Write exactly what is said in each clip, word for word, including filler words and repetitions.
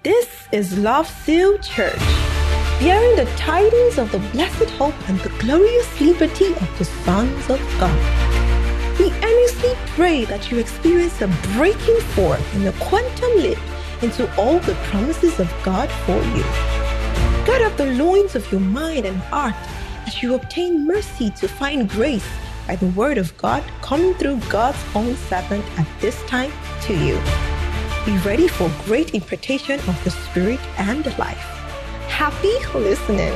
This is Love Seal Church, bearing the tidings of the blessed hope and the glorious liberty of the sons of God. We earnestly pray that you experience a breaking forth in the quantum leap into all the promises of God for you. Gird up the loins of your mind and heart as you obtain mercy to find grace by the word of God coming through God's own servant at this time to you. Be ready for great impartation of the Spirit and life. Happy listening.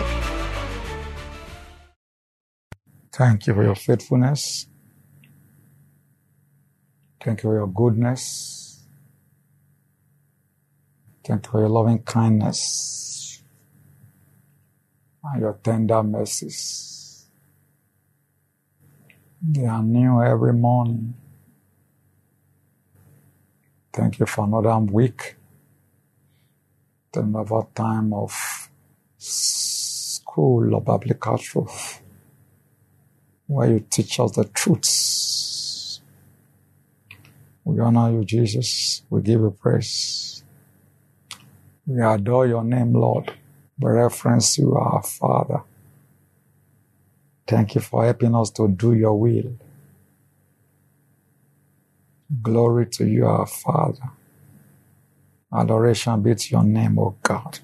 Thank you for your faithfulness. Thank you for your goodness. Thank you for your loving kindness and your tender mercies. They are new every morning. Thank you for another week, another time of school of biblical truth, where you teach us the truths. We honor you, Jesus. We give you praise. We adore your name, Lord. We reference you, our Father. Thank you for helping us to do your will. Glory to you, our Father. Adoration be to your name, O God.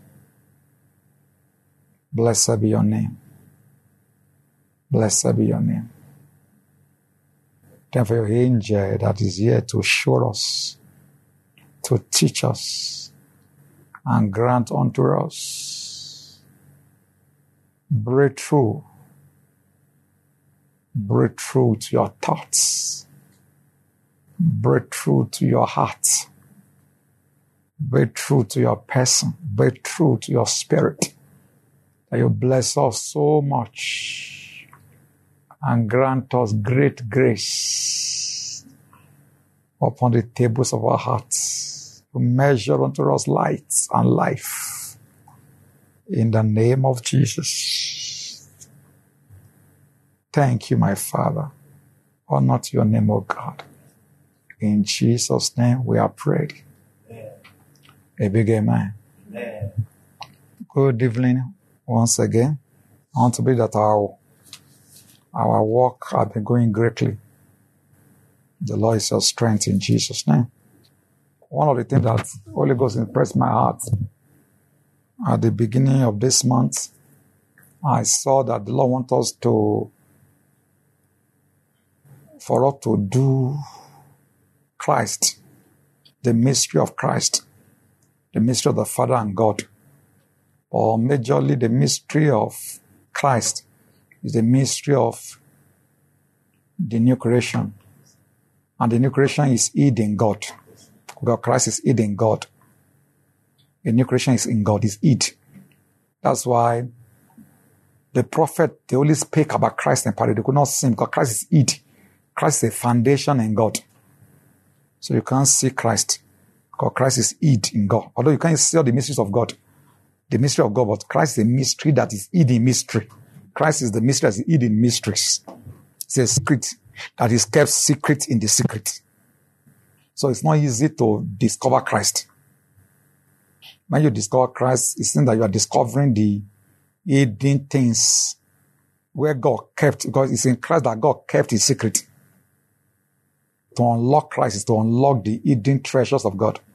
Blessed be your name. Blessed be your name. Thank you for your angel that is here to show us, to teach us, and grant unto us breakthrough, breakthrough to your thoughts, breakthrough to your heart, breakthrough to your person, breakthrough to your spirit. That you bless us so much and grant us great grace upon the tables of our hearts to measure unto us light and life. In the name of Jesus. Thank you, my Father. Honor to your name, O God. In Jesus' name we are prayed. Amen. A big amen. Amen. Good evening once again. I want to believe that our, our work has been going greatly. The Lord is your strength in Jesus' name. One of the things that Holy Ghost impressed my heart at the beginning of this month, I saw that the Lord wants us to, for us to do Christ, the mystery of Christ, the mystery of the Father and God, or majorly the mystery of Christ is the mystery of the new creation. And the new creation is hid in God. Because Christ is hid in God. The new creation is in God, is hid. That's why the prophet, they only speak about Christ and power. They could not see him because Christ is hid. Christ is a foundation in God. So you can't see Christ, because Christ is hid in God. Although you can't see all the mysteries of God, the mystery of God, but Christ is a mystery that is hid in mystery. Christ is the mystery that is hid in mysteries. It's a secret that is kept secret in the secret. So it's not easy to discover Christ. When you discover Christ, it seems that you are discovering the hidden things where God kept, because it's in Christ that God kept his secret. To unlock Christ is to unlock the hidden treasures of God.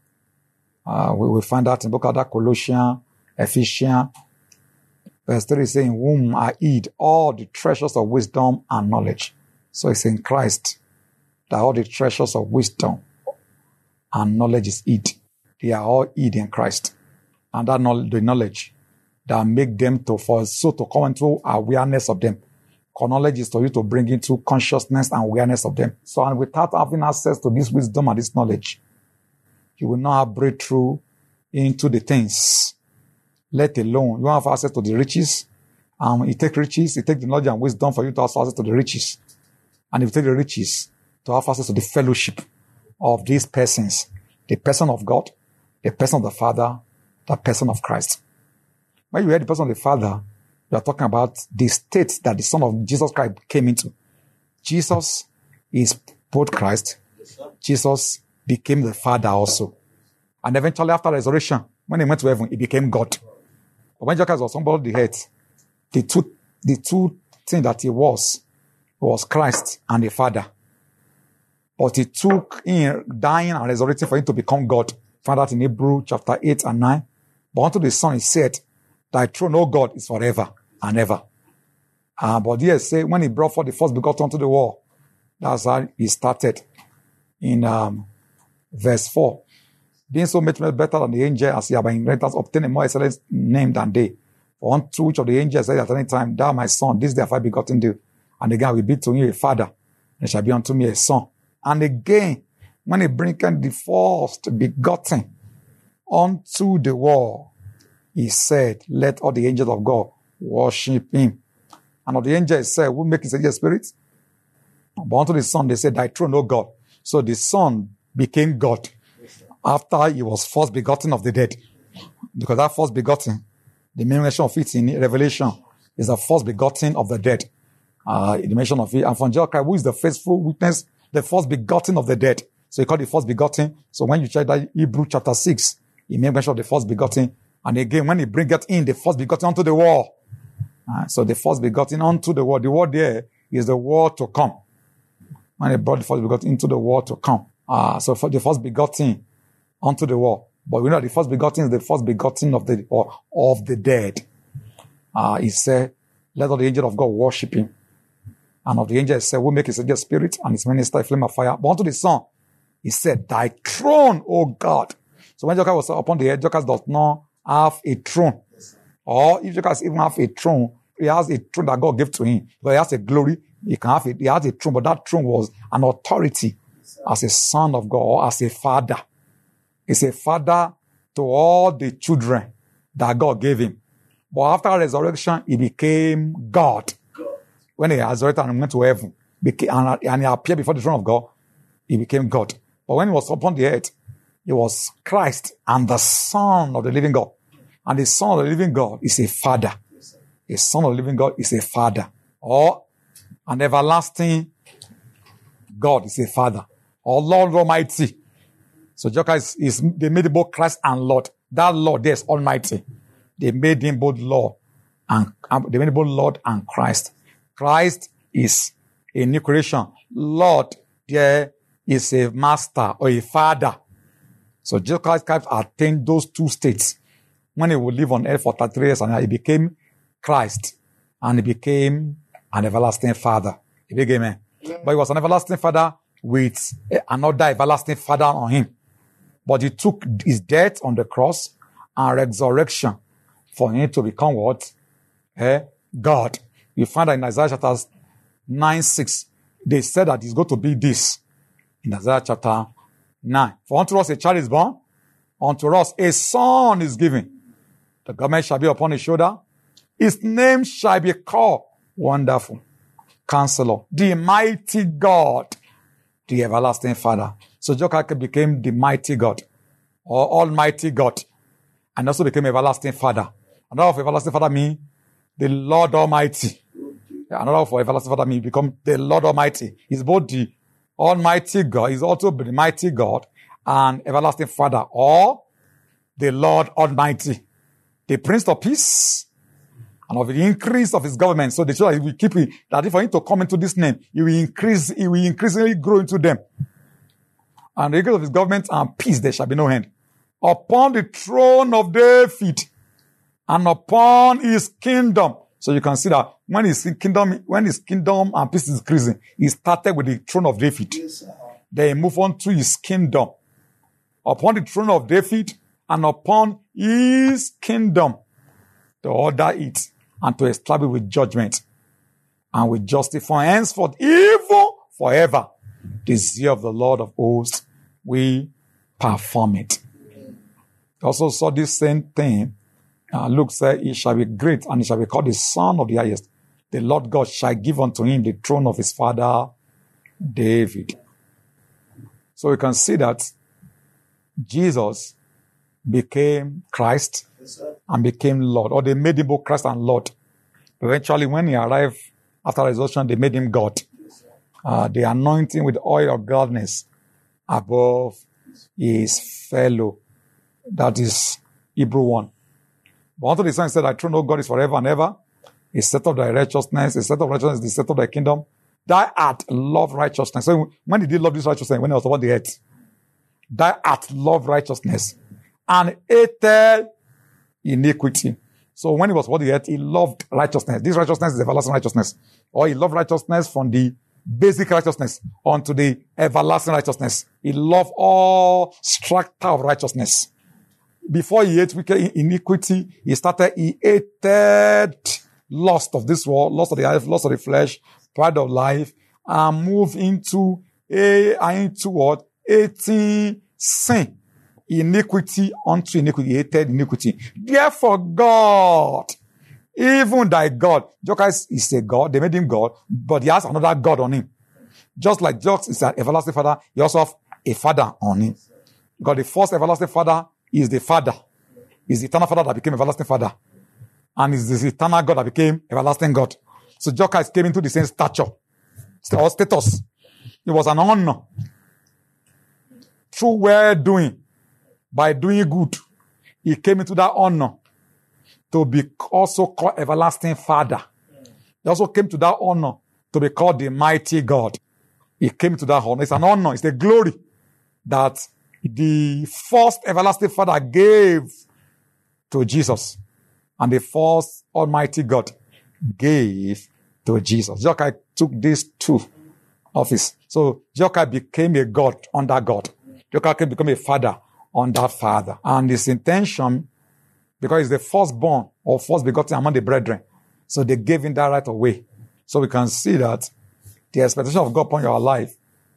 Uh, we will find that in book of that Colossians, Ephesians, verse three saying, whom I hid all the treasures of wisdom and knowledge. So it's in Christ that all the treasures of wisdom and knowledge is hid. They are all hid in Christ. And that knowledge, the knowledge that make them to, for so to come into awareness of them. Knowledge is for you to bring into consciousness and awareness of them. So, and without having access to this wisdom and this knowledge, you will not have breakthrough into the things. Let alone, you don't have access to the riches. Um, you take riches, you take the knowledge and wisdom for you to have access to the riches. And if you take the riches, to have access to the fellowship of these persons, the person of God, the person of the Father, the person of Christ. When you hear the person of the Father, you are talking about the state that the Son of Jesus Christ came into. Jesus is both Christ. Jesus became the Father also. And eventually, after resurrection, when he went to heaven, he became God. But when Jesus was humbled the earth, the two, the two things that he was, was Christ and the Father. But it took him dying and resurrecting for him to become God. Find that in Hebrews chapter eight and nine. But unto the Son he said, thy throne, O God, is forever and ever. Uh, but here say, when he brought forth the first begotten unto the world, that's how he started in um, verse four. Being so much better than the angel, as he had by inheritance obtained a more excellent name than they. For unto which of the angels said at any time, thou my son, this day have I begotten thee. And again, I will be to you a father, and it shall be unto me a son. And again, when he bringeth the first begotten unto the world, he said, let all the angels of God worship him. And of the angels said, who make his angel spirit? But unto the Son, they said, thy throne, O God. So the Son became God after he was first begotten of the dead. Because that first begotten, the mention of it in Revelation, is the first begotten of the dead. Uh, the mention of it. And from Jesus Christ, who is the faithful witness, the first begotten of the dead. So he called the first begotten. So when you check that Hebrew chapter six, he made mention of the first begotten. And again, when he bringeth in the first begotten unto the world. Uh, so the first begotten unto the world. The word there is the world to come. When he brought the first begotten into the world to come. Uh, so for the first begotten unto the world. But we know the first begotten is the first begotten of the or, of the dead. Uh, he said, let all the angels of God worship him. And of the angels said, we make his angel spirit and his minister a flame of fire. But unto the Son, he said, thy throne, O God. So when Jesus was upon the earth, Jesus does not have a throne. Or if Jesus even have a throne, he has a throne that God gave to him. But he has a glory. He can have it. He has a throne, but that throne was an authority as a son of God or as a father. He's a father to all the children that God gave him. But after resurrection, he became God. When he resurrected and went to heaven, became, and, and he appeared before the throne of God, he became God. But when he was upon the earth, he was Christ and the Son of the living God. And the Son of the living God is a father. The Son of the living God is a father. Or an everlasting God is a father. Or Lord Almighty. So Jesus is, is, they made him both Christ and Lord. That Lord there is Almighty. They made him both Lord and, and they made him both Lord and Christ. Christ is a new creation. Lord there is a master or a father. So Jesus Christ attained those two states when he would live on earth for thirty-three years, and he became Christ and he became an everlasting father. He became, yeah. But he was an everlasting father with another everlasting father on him. But he took his death on the cross and resurrection for him to become what? Eh? God. You find that in Isaiah chapter nine, six, they said that he's going to be this. In Isaiah chapter nine. For unto us a child is born, unto us a son is given. The government shall be upon his shoulder. His name shall be called Wonderful, Counselor, the Mighty God, the Everlasting Father. So Jesus became the Mighty God, or Almighty God, and also became Everlasting Father. Another of Everlasting Father means the Lord Almighty. Another for Everlasting Father means become the Lord Almighty. He's both the Almighty God, he's also the Mighty God, and Everlasting Father, or the Lord Almighty, the Prince of Peace, and of the increase of his government. So the children will keep it, that if for him to come into this name, he will increase, he will increasingly grow into them. And the increase of his government and peace, there shall be no end. Upon the throne of David, and upon his kingdom. So you can see that when his kingdom, when his kingdom and peace is increasing, he started with the throne of David. Yes, then he moved on to his kingdom. Upon the throne of David and upon his kingdom, to order it and to establish with judgment and with justice for henceforth, even forever. This year of the Lord of hosts, we perform it. We also saw this same thing. Uh, Luke said, he shall be great and he shall be called the Son of the Highest. The Lord God shall give unto him the throne of his father David. So we can see that Jesus became Christ and became Lord, or they made him both Christ and Lord. Eventually, when he arrived after resurrection, they made him God. Uh, they anointed him with oil of gladness above his fellow That is Hebrew one. But unto the Son said, I true know God is forever and ever. He set up thy righteousness. He set up righteousness. He set up thy kingdom. Thy art love righteousness. So when did he love this righteousness? When he was upon the earth. Thy art love righteousness and hated iniquity. So when he was upon the earth, he loved righteousness. This righteousness is everlasting righteousness. Or he loved righteousness from the basic righteousness onto the everlasting righteousness. He loved all strata of righteousness. Before he ate wicked iniquity, he started, he hated lust of this world, lust of the life, lust of the flesh, pride of life, and moved into a, into what? Hating sin. Iniquity unto iniquity, hated iniquity. Therefore God, even thy God, Jesus is a God, they made him God, but he has another God on him. Just like Jesus is an everlasting Father, he also has a Father on him. Because the first everlasting Father is the Father. Is the eternal Father that became everlasting Father. And is the eternal God that became everlasting God. So Jesus came into the same stature or status. It was an honor. Through well doing, by doing good, he came into that honor to be also called everlasting Father. He also came to that honor to be called the mighty God. He came to that honor. It's an honor. It's a glory that the first everlasting Father gave to Jesus. And the first Almighty God gave to Jesus. Jesus took these two offices. So Jesus became a God under God. Jesus became a Father under Father. And his intention, because he's the firstborn or first begotten among the brethren, so they gave him that right away. So we can see that the expectation of God upon your life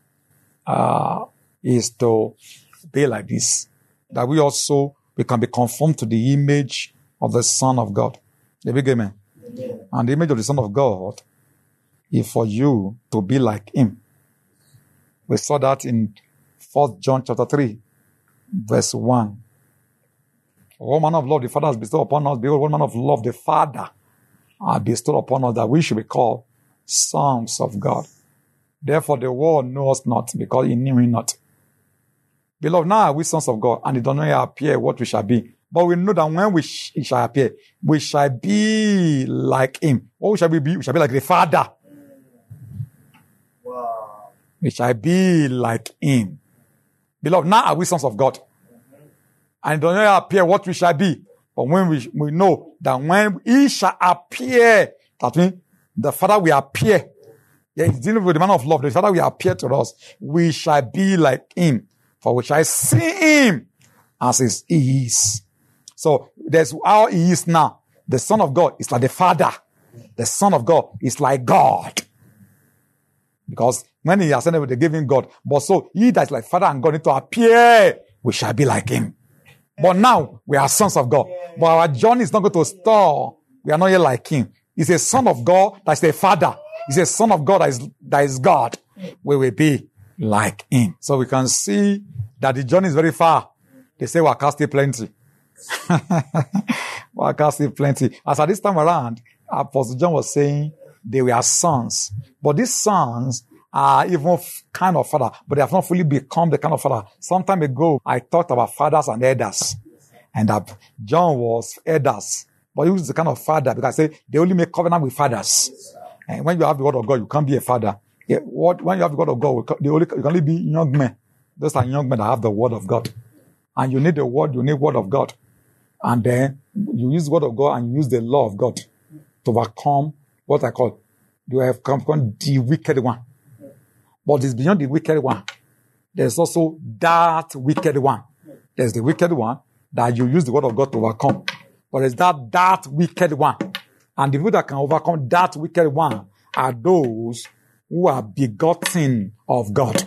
uh, is to be like this. That we also, we can be conformed to the image of the Son of God. The big amen. Amen. And the image of the Son of God is for you to be like him. We saw that in First John chapter three, verse one. What manner of love the Father has bestowed upon us, behold, what manner of love the Father has bestowed upon us, that we should be called sons of God. Therefore the world knows not, because he knew him not. Beloved, now are we sons of God, and it does not appear what we shall be. But we know that when we sh- he shall appear, we shall be like him. What shall we be? We shall be like the Father. Wow. We shall be like him. Beloved, now are we sons of God. Mm-hmm. And it does not appear what we shall be. But when we, we know that when he shall appear, that means the Father will appear. Yeah, he's dealing with the man of love. The Father will appear to us. We shall be like him. For we shall see him as he is. So there's how he is now. The Son of God is like the Father. The Son of God is like God. Because when he ascended, they gave him God. But so he that is like Father and God need to appear, we shall be like him. But now we are sons of God. But our journey is not going to stop. We are not yet like him. He's a Son of God that's the Father. He's a Son of God that is, that is God. We will be like him. So we can see that the journey is very far. They say we're casting plenty. we're casting plenty. As at this time around, Apostle John was saying they were sons. But these sons are even kind of father, but they have not fully become the kind of father. Some time ago, I talked about fathers and elders. And that John was elders. But he was the kind of father, because I say they only make covenant with fathers. And when you have the word of God, you can't be a father. Yeah, what, when you have the word of God, they only, you can only be young men. Those are young men that have the word of God. And you need the word, you need word of God. And then you use the word of God and you use the law of God to overcome what I call, you have come upon the wicked one. But it's beyond the wicked one. There's also that wicked one. There's the wicked one that you use the word of God to overcome. But there's that, that wicked one. And the people that can overcome that wicked one are those who are begotten of God.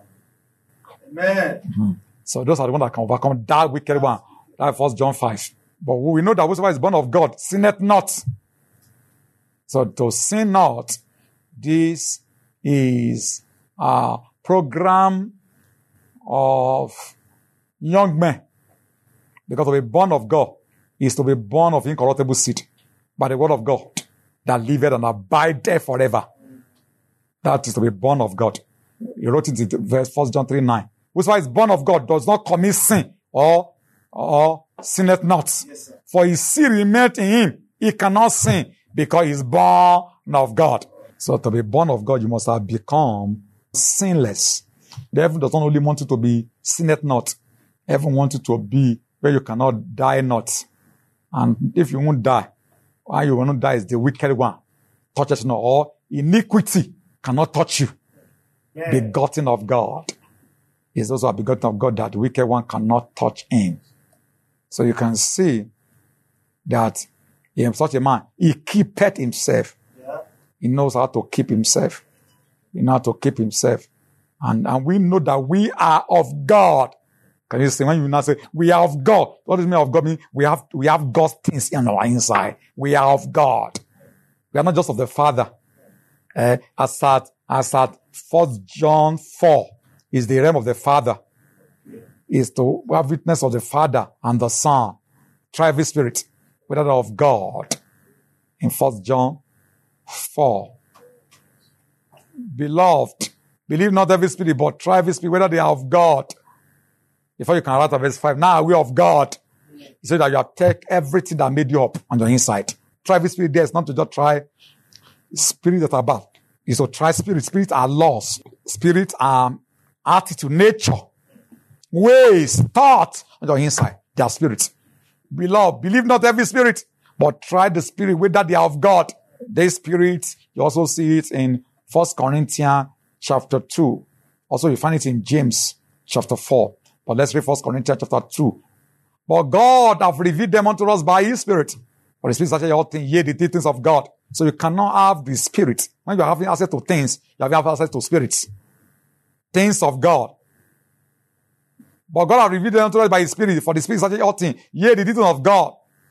Amen. Mm-hmm. So those are the ones that can overcome that wicked one. That's First John five. But we know that whosoever is born of God sinneth not. So to sin not, this is a program of young men. Because to be born of God is to be born of incorruptible seed by the word of God that liveth and abideth forever. That is to be born of God. He wrote it in verse First John three nine. Whosoever is born of God does not commit sin or or sinneth not. Yes, for his seed remaineth in him. He cannot sin because he is born of God. So to be born of God, you must have become sinless. The heaven does not only want you to be sinneth not. Heaven wants you to be where you cannot die not. And if you won't die, why you will not die is the wicked one. Touches not, or iniquity cannot touch you. Yeah. Begotten of God is also a begotten of God, that the wicked one cannot touch him. So you can see that in such a man, he keepeth himself. Yeah. He knows how to keep himself. He knows how to keep himself. And, and we know that we are of God. Can you see when you now say, we are of God? What does it mean of God? Mean we have, we have God's things in our inside. We are of God. We are not just of the Father. Uh, as at, as at First John four is the realm of the Father. Is to have witness of the Father and the Son. Triune Spirit. Whether they're of God. In First John four. Beloved, believe not every spirit, but try every spirit, whether they are of God. Before you can write to verse five, now we are of God. He said that you have taken everything that made you up on your inside. Try every spirit there is not to just try spirit that are bad. It's to try spirit. Spirits are laws. Spirits are attitude, nature, ways, thoughts on your inside. They are spirits. Beloved, believe not every spirit, but try the spirit whether they are of God. These spirits, you also see it in First Corinthians chapter two. Also, you find it in James chapter four. But let's read First Corinthians chapter two. But God hath revealed them unto us by his Spirit. For the Spirit searcheth all things, yea, the deep things of God. So you cannot have the Spirit. When you are having access to things, you have access to spirits. Things of God. But God hath revealed them unto us by his Spirit. For the Spirit searcheth all things, yea, the deep things of God.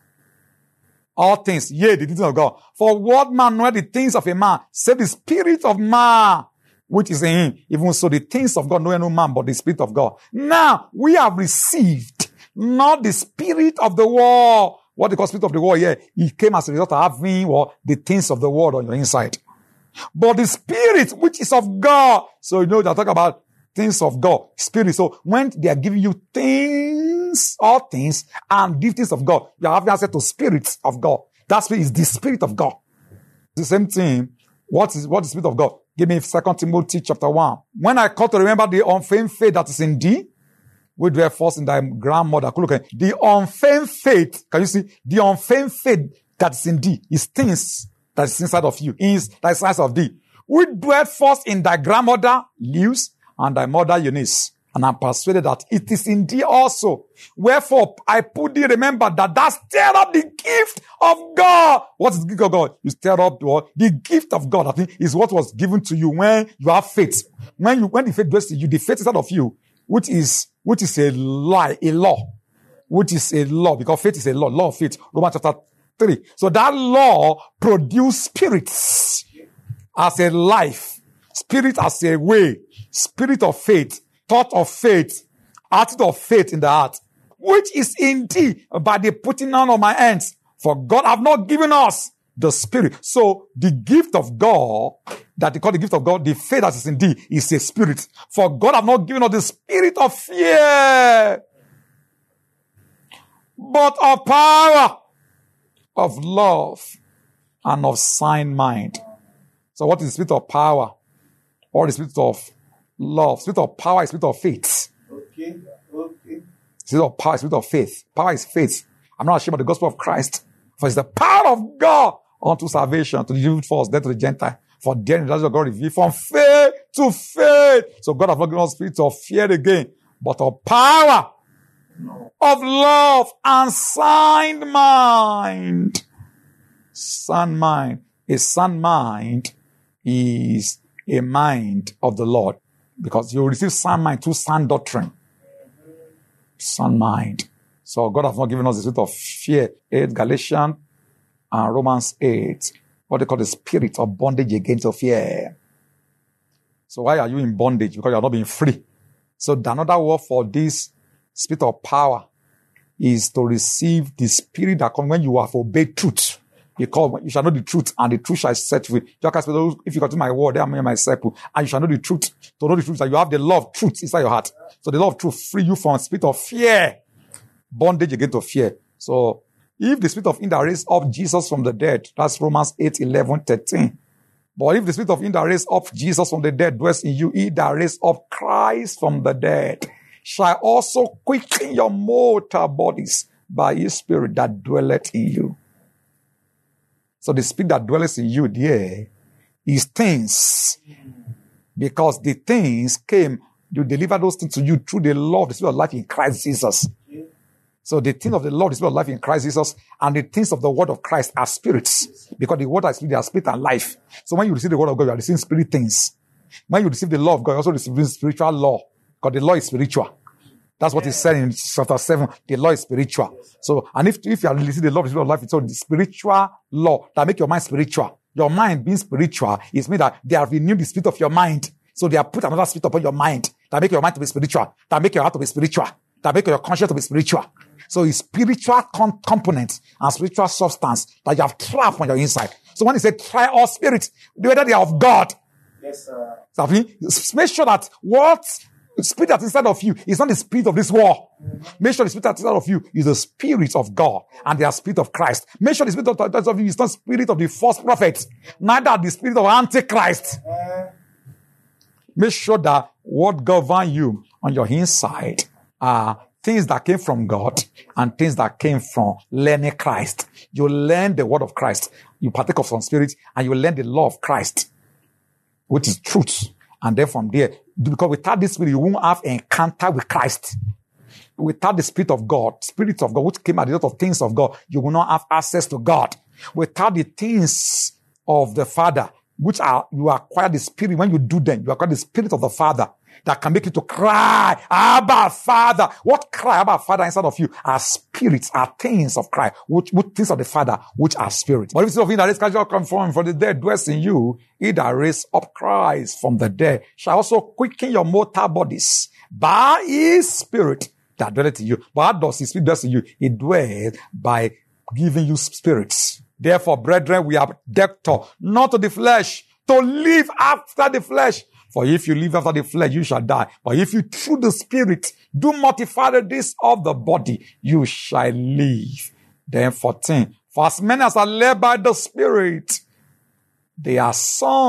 All things, yea, the deep things of God. For what man knoweth the things of a man, save the Spirit of man, which is in him. Even so, the things of God know no man, but the Spirit of God. Now, we have received not the spirit of the world. What they call spirit of the world here, yeah, it came as a result of having or the things of the world on your inside. But the Spirit, which is of God. So, you know, they're talking about things of God, Spirit. So, when they are giving you things, all things, and these things of God, you are having access to spirits of God. That spirit is the Spirit of God. The same thing. What is, what is the Spirit of God? Give me Second Timothy chapter one. When I call to remember the unfeigned faith that is in thee, which were first in thy grandmother. Look at the unfeigned faith. Can you see? The unfeigned faith that is in thee is things that is inside of you. Is that is inside of thee. Which dwelt first in thy grandmother, Luz, and thy mother, Eunice. And I'm persuaded that it is in thee also. Wherefore, I put thee, remember that thou stir up the gift of God. What is the gift of God? You stir up the, the gift of God, I think, is what was given to you when you have faith. When you, when the faith dwells in you, the faith inside of you, which is, which is a lie, a law, which is a law, because faith is a law, law of faith, Romans chapter three. So that law produces spirits as a life, spirit as a way, spirit of faith, thought of faith, attitude of faith in the heart, which is in thee by the putting on of my hands. For God have not given us the Spirit. So the gift of God, that they call the gift of God, the faith that is in thee, is a spirit. For God have not given us the spirit of fear, but of power, of love, and of sound mind. So what is the spirit of power? Or the spirit of love? Spirit of power is spirit of faith. Okay. Okay. Spirit of power is spirit of faith. Power is faith. I'm not ashamed of the gospel of Christ, for it's the power of God unto salvation, to the Jew first, then to the Gentile. For then the knowledge of God revealed from faith to faith. So God has not given us spirit of fear again, but of power, of love, and sound mind. Sound mind. A sound mind is a mind of the Lord, because you will receive sound mind through sound doctrine. Sound mind. So God has not given us the spirit of fear. eight Galatians and Romans eight. What they call the spirit of bondage against fear. So why are you in bondage? Because you are not being free. So the another word for this spirit of power is to receive the spirit that comes when you have obeyed truth. Because you shall know the truth, and the truth shall set you free. If you continue my word, I am my disciple, and you shall know the truth. To know the truth, that you have the love of truth inside your heart. So the love of truth free you from spirit of fear. bondage again to fear. So if the spirit of him that raised up Jesus from the dead, that's Romans eight, eleven, thirteen. But if the spirit of him that raised up Jesus from the dead dwells in you, he that raised up Christ from the dead shall also quicken your mortal bodies by his spirit that dwelleth in you. So the spirit that dwelleth in you there is things. Because the things came, you deliver those things to you through the law of the spirit of life in Christ Jesus. So the things of the Lord is spirit of life in Christ Jesus, and the things of the word of Christ are spirits. Because the word is spirit, they are spirit and life. So when you receive the word of God, you are receiving spirit things. When you receive the law of God, you also receive spiritual law. Because the law is spiritual. That's what he said in chapter seven. The law is spiritual. So, and if, if you are receiving the law of the spirit of life, it's all the spiritual law that make your mind spiritual. Your mind being spiritual is mean that they have renewed the spirit of your mind. So they have put another spirit upon your mind that make your mind to be spiritual, that make your heart to be spiritual, that make your conscience to be spiritual. So it's spiritual com- component and spiritual substance that you have trapped on your inside. So when he said try all spirits, whether they are of God. Yes, sir. So I mean, make sure that what spirit that's inside of you is not the spirit of this world. Mm-hmm. Make sure the spirit that's inside of you is the spirit of God and the spirit of Christ. Make sure the spirit of, of you is not the spirit of the false prophet, neither the spirit of Antichrist. Mm-hmm. Make sure that what governs you on your inside are things that came from God and things that came from learning Christ. You learn the word of Christ. You partake of some spirit and you learn the law of Christ, which is truth. And then from there, because without this spirit, you won't have encounter with Christ. Without the spirit of God, spirit of God, which came as a result of things of God, you will not have access to God. Without the things of the Father, which are, you acquire the spirit, when you do them, you acquire the spirit of the Father that can make you to cry, Abba, Father. What cry, Abba, Father, inside of you are spirits, are things of cry, which, which things of the Father, which are spirits. But if it's of him that raised Christ come from, from the dead dwells in you, he that raised up Christ from the dead shall also quicken your mortal bodies by his spirit that dwelleth in you. But how does his spirit dwell in you? It dwells by giving you spirits. Therefore, brethren, we are debtor, not to the flesh, to live after the flesh. For if you live after the flesh, you shall die. But if you through the spirit do mortify the deeds of the body, you shall live. Then fourteen. For as many as are led by the spirit, they are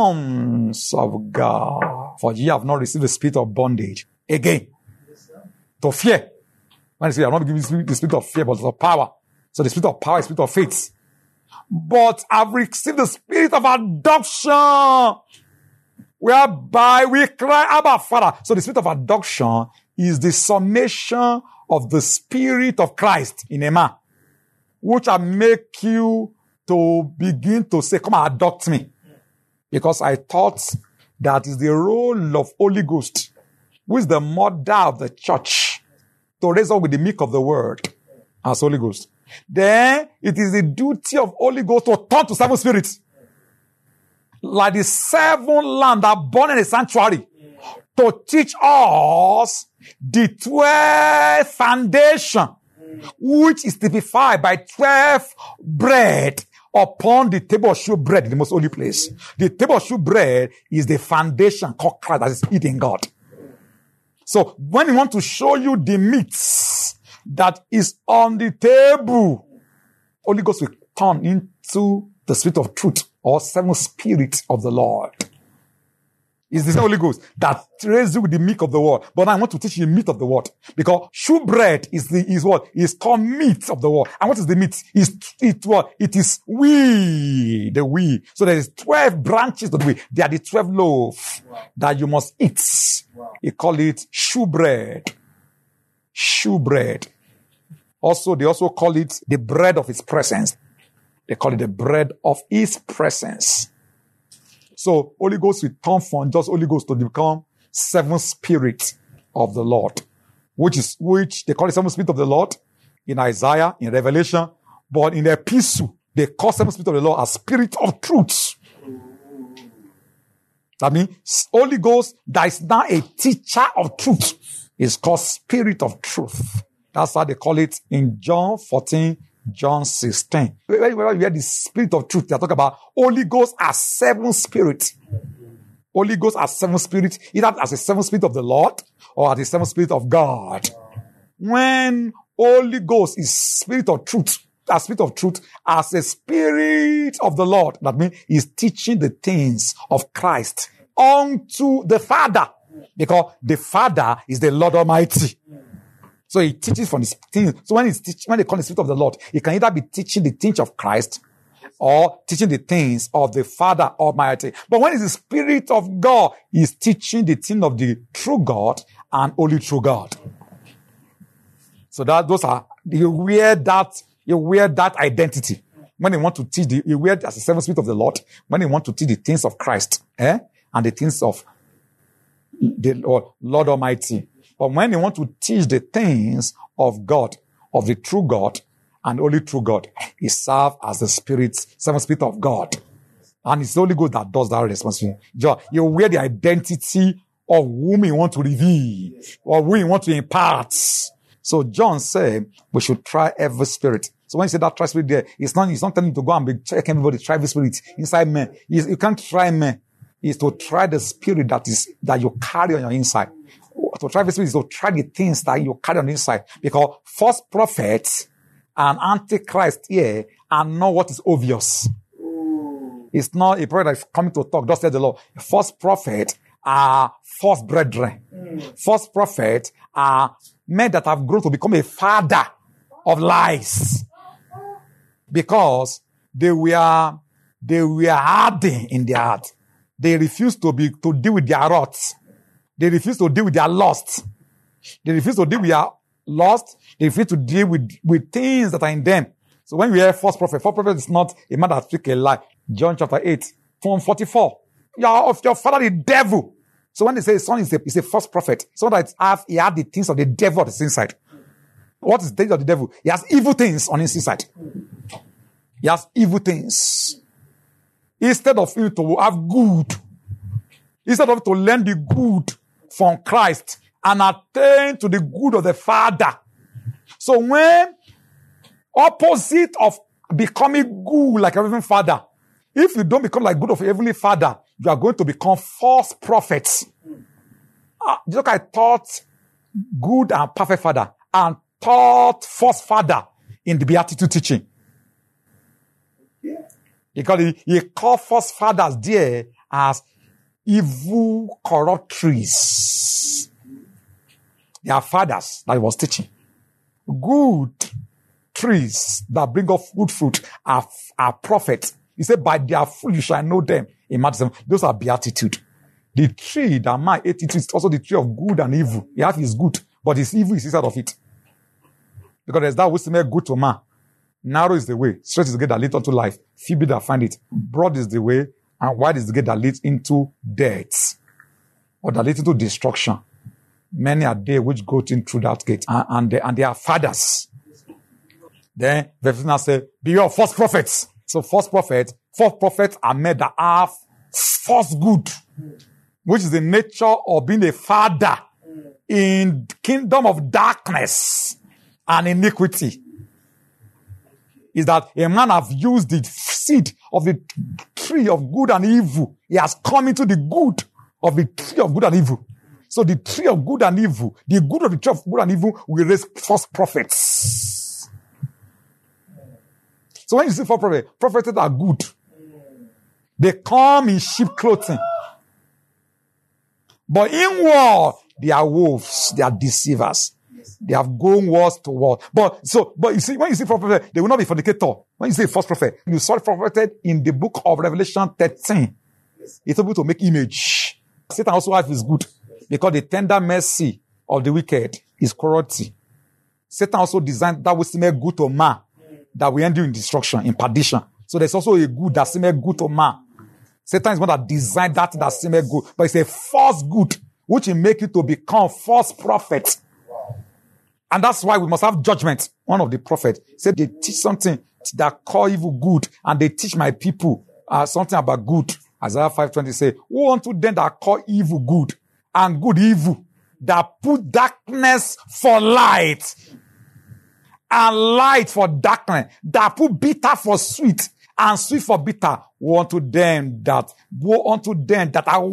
sons of God. For ye have not received the spirit of bondage. Again, yes, to fear. When I say I have not given the spirit of fear, but of power. So the spirit of power is the spirit of faith. But I've received the spirit of adoption, whereby we cry, Abba, Father. So the spirit of adoption is the summation of the spirit of Christ in a man, which will make you to begin to say, come and adopt me. Because I thought that is the role of Holy Ghost, who is the mother of the church, to raise up with the milk of the word as Holy Ghost. Then it is the duty of Holy Ghost to turn to seven spirits. Like the seven lambs that are born in a sanctuary, to teach us the twelve foundation, which is typified by twelve bread upon the table of shewbread in the most holy place. The table of shewbread is the foundation called Christ that is eating God. So when we want to show you the meats that is on the table, Holy Ghost will turn into the spirit of truth, or seven spirits of the Lord. It's the Holy Ghost that raises you with the milk of the word. But I want to teach you the meat of the word. Because shewbread is the, is what? Is called meat of the word. And what is the meat? Is it what? It is we, the we. So there is twelve branches of the we. They are the twelve loaves wow. that you must eat. Wow. You call it shewbread. Shewbread. Also, they also call it the bread of his presence. They call it the bread of his presence. So, Holy Ghost will turn from just Holy Ghost to become seven spirits of the Lord, which is, which they call it seven spirits of the Lord in Isaiah, in Revelation, but in the epistle, they call seven spirits of the Lord as spirit of truth. That means Holy Ghost that is now a teacher of truth is called spirit of truth. That's how they call it in John fourteen, John sixteen. When you hear the spirit of truth, they are talking about Holy Ghost as seven spirits. Holy Ghost as seven spirits, either as a seven spirit of the Lord or as a seven spirit of God. When Holy Ghost is spirit of truth. A spirit of truth as a spirit of the Lord. That means he's teaching the things of Christ unto the Father. Because the Father is the Lord Almighty. So he teaches from the things. So when he's teach, when they call the Spirit of the Lord, he can either be teaching the things of Christ or teaching the things of the Father Almighty. But when it's the Spirit of God, he's teaching the things of the true God and only true God. So that those are, you wear that, you wear that identity. When they want to teach, the, you wear it as the seventh Spirit of the Lord. When they want to teach the things of Christ, eh, and the things of the Lord, Lord Almighty. But when they want to teach the things of God, of the true God and only true God, he serves as the Spirit, seventh Spirit of God. And it's the Holy Ghost that does that responsibility. You wear the identity of whom you want to reveal, or whom you want to impart. So John said we should try every spirit. So when you say that try spirit there, it's not, it's not telling you to go and be checking everybody, try every spirit inside men. It's, you can't try men. It's to try the spirit that is, that you carry on your inside. To try the spirit is to try the things that you carry on the inside. Because false prophets and antichrist here are not what is obvious. Ooh. It's not a prophet that is coming to talk, thus said the Lord. False prophets are false brethren. Mm. False prophets are men that have grown to become a father of lies. Because they were, they were hardened in their heart. They refuse to be, to deal with their wrath. They refuse to deal with their lust. They refuse to deal with their lust. They refuse to deal with, with things that are in them. So when we hear false prophet, false prophet is not a man that speaks a lie. John chapter eight, from forty-four. You are of your father the devil. So when they say son is a, is a false prophet, so that have, he had the things of the devil on his inside. What is the things of the devil? He has evil things on his inside. He has evil things. Instead of him to have good, instead of to learn the good from Christ and attain to the good of the Father. So when opposite of becoming good like a Heavenly Father, if you don't become like good of a Heavenly Father, you are going to become false prophets. Uh, look, I taught good and perfect Father and taught false Father in the Beatitude teaching. Because he, he called false fathers there as evil corrupt trees. They are fathers that he was teaching. Good trees that bring up good fruit are, are prophets. He said, by their fruit you shall know them. In Matthew seven, those are beatitude. The tree that man ate it is also the tree of good and evil. The earth is good, but his evil is inside of it. Because there's that which seemeth good to man. Narrow is the way, straight is the gate that leads unto life. Few be that find it. Broad is the way, and wide is the gate that leads into death, or that leads into destruction. Many are they which go in through that gate, and, and, they, and they are fathers. Then, verse now say, beware of false prophets. So false prophets, false prophets are men that have false good, which is the nature of being a father in the kingdom of darkness and iniquity. Is that a man have used the seed of the tree of good and evil. He has come into the good of the tree of good and evil. So the tree of good and evil, the good of the tree of good and evil will raise false prophets. So when you see false prophets, prophets are good. They come in sheep clothing. But inward, they are wolves. They are deceivers. They have gone wars to war. But so, but you see, when you see false prophet, they will not be fornicator. When you say false prophet, you saw prophet in the book of Revelation thirteen. It's able to make image. Satan also has his good because the tender mercy of the wicked is cruelty. Satan also designed that which seems good to man, that will end you in destruction, in perdition. So there's also a good that seems good to man. Satan is one that designed that that seems good, but it's a false good which will make you to become false prophets. And that's why we must have judgment. One of the prophets said they teach something that call evil good, and they teach my people uh, something about good. Isaiah five twenty say, woe unto them that call evil good, and good evil, that put darkness for light, and light for darkness, that put bitter for sweet, and sweet for bitter. Woe unto them that, woe unto them that are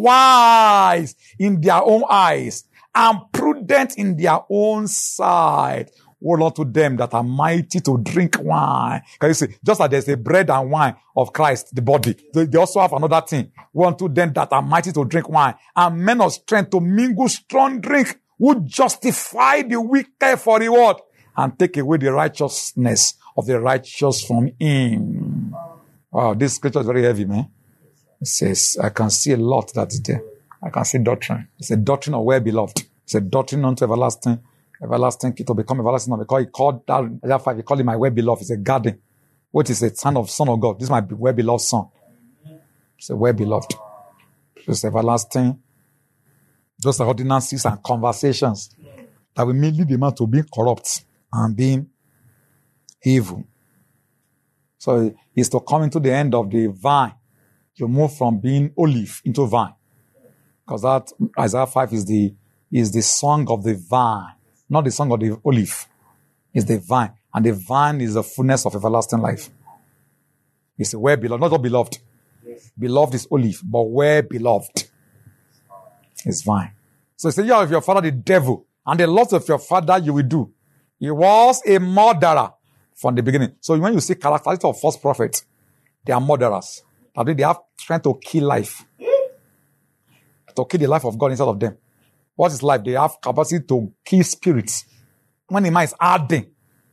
wise in their own eyes, and prudent in their own sight. woe unto them that are mighty to drink wine. Can you see? Just like there's a bread and wine of Christ, the body, they, they also have another thing. Woe unto them that are mighty to drink wine, and men of strength to mingle strong drink, who justify the wicked for reward, and take away the righteousness of the righteous from him. Wow, this scripture is very heavy, man. It says, I can see a lot that is there. I can see doctrine. It's a doctrine of well-beloved. It's a doctrine unto everlasting, everlasting, to become everlasting. Because he called that, Isaiah five, he called him my well-beloved. It's a garden, which is a son of son of God. This is my well-beloved son. It's a well-beloved. It's everlasting. Those are ordinances and conversations that will lead the man to being corrupt and being evil. So it's to come into the end of the vine. You move from being olive into vine. Because that Isaiah five is the is the song of the vine, not the song of the olive. It's the vine. And the vine is the fullness of everlasting life. It's where beloved, not just beloved. Yes. Beloved is olive, but where beloved is vine. So you say, yeah, if your father the devil, and the lots of your father you will do. He was a murderer from the beginning. So when you see characteristics of false prophets, they are murderers. That means they have trying to kill life. To kill the life of God inside of them. What is life? They have capacity to kill spirits. When the mind is ardent.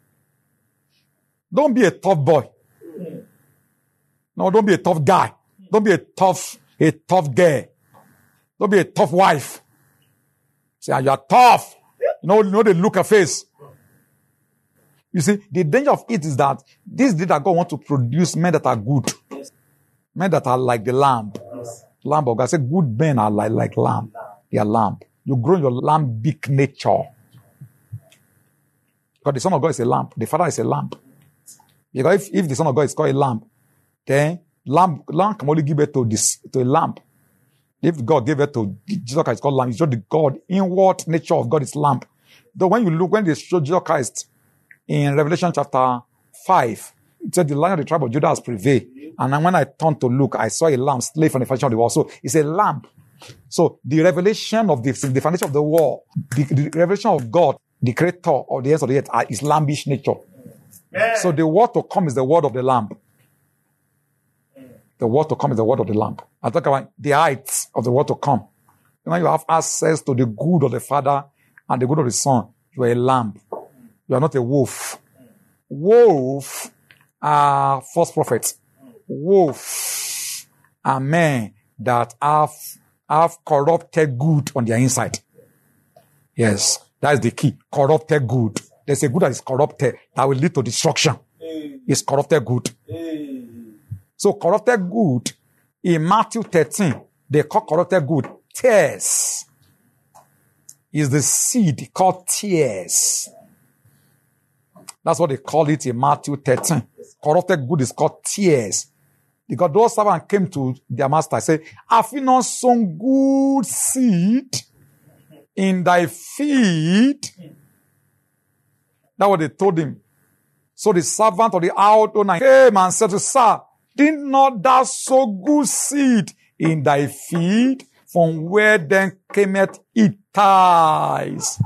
Don't be a tough boy. No, don't be a tough guy. Don't be a tough, a tough girl. Don't be a tough wife. Say, you are tough. You know, you know the look of face. You see, the danger of it is that this day that God wants to produce men that are good. Men that are like the lamb. Lamb of God. I say good men are like, like lamb. They are lamb. You grow your lambic nature. Because the Son of God is a lamb. The Father is a lamb. Because if, if the Son of God is called a lamb, then lamb, lamb can only give birth to this, to a lamb. If God gave birth to Jesus Christ, called lamb, it's just the God, inward nature of God is lamb. Though when you look, when they show Jesus Christ in Revelation chapter five, it said the Lion of the tribe of Judah has prevailed. And then when I turned to look, I saw a lamb slave from the foundation of the world. So it's a lamb. So the revelation of the, the foundation of the world, the, the revelation of God, the creator of the ends of the earth, is lambish nature. Yeah. So the word to come is the word of the lamb. The word to come is the word of the lamb. I talk about the heights of the word to come. When you have access to the good of the Father and the good of the Son, you are a lamb. You are not a wolf. Wolf are false prophets. Wolf are men that have, have corrupted good on their inside. Yes, that is the key. Corrupted good. There's a good that is corrupted that will lead to destruction. It's corrupted good. So corrupted good, in Matthew thirteen, they call corrupted good tears. Is the seed called tears. That's what they call it in Matthew thirteen. Corrupted good is called tears. Because those servants came to their master and said, have you not sown good seed in thy field? That's what they told him. So the servant of the house owner came and said to Sir, did not thou sow good seed in thy field? From where then cameth it tithes?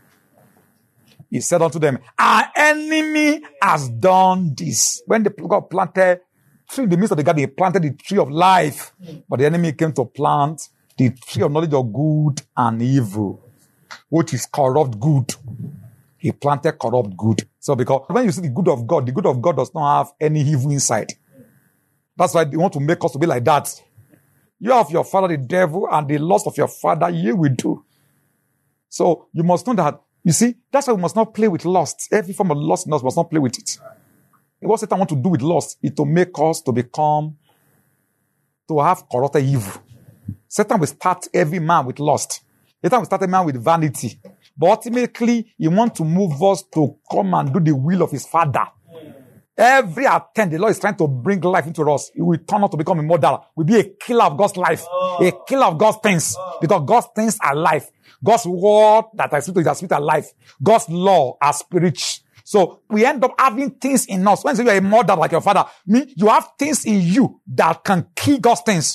He said unto them, our enemy has done this. When the God planted tree in the midst of the garden, he planted the tree of life. But the enemy came to plant the tree of knowledge of good and evil, which is corrupt good. He planted corrupt good. So because when you see the good of God, the good of God does not have any evil inside. That's why they want to make us to be like that. You have your father, the devil, and the lust of your father, you will do. So you must know that, you see, that's why we must not play with lust. Every form of lust in us must not play with it. What Satan wants to do with lust is to make us to become, to have corrupted evil. Satan will start every man with lust. Satan will start a man with vanity. But ultimately, he wants to move us to come and do the will of his father. Every attempt, the Lord is trying to bring life into us. It will turn out to become a murderer. We'll be a killer of God's life. Oh. A killer of God's things. Because God's things are life. God's word that I speak to is spirit and life. God's law are spirit. So we end up having things in us. When you say you're a murderer like your father, me, you have things in you that can kill God's things.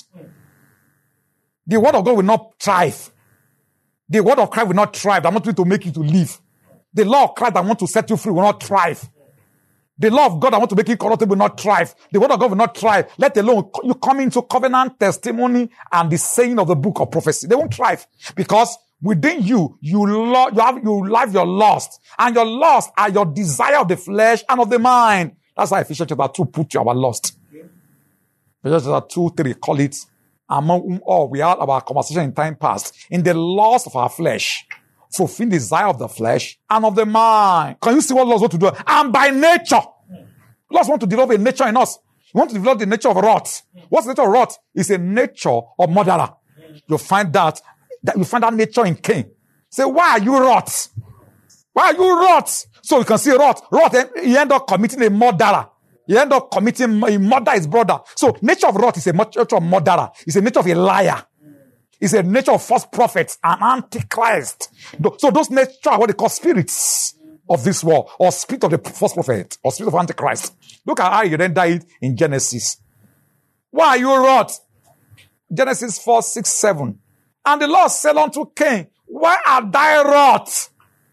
The word of God will not thrive. The word of Christ will not thrive. I'm not trying to make you to live. The law of Christ that want to set you free will not thrive. The law of God that want to make you corruptible will not thrive. The word of God will not thrive. Let alone you come into covenant, testimony, and the saying of the book of prophecy. They won't thrive because within you, you lo- you have you live your lust, and your lust are your desire of the flesh and of the mind. That's why Ephesians chapter two put you our lust. Ephesians chapter two, three call it among whom all we had our conversation in time past in the lust of our flesh. Fulfill the desire of the flesh and of the mind. Can you see what Lord wants to do? And by nature, Lord wants to develop a nature in us. You want to develop the nature of wrath. What's the nature of wrath? It's a nature of murderer. You find that, that you find that nature in Cain. Say, why are you wrath? Why are you wrath? So you can see wrath. Wrath, he end up committing a murderer. He end up committing, he murder his brother. So nature of wrath is a nature of murderer. It's a nature of a liar. It's a nature of false prophets and antichrist. So those nature are what they call spirits of this world, or spirit of the false prophet, or spirit of antichrist. Look at how you then died in Genesis. Why are you wrath? Genesis four, six, seven. And the Lord said unto Cain, why art thou wrath?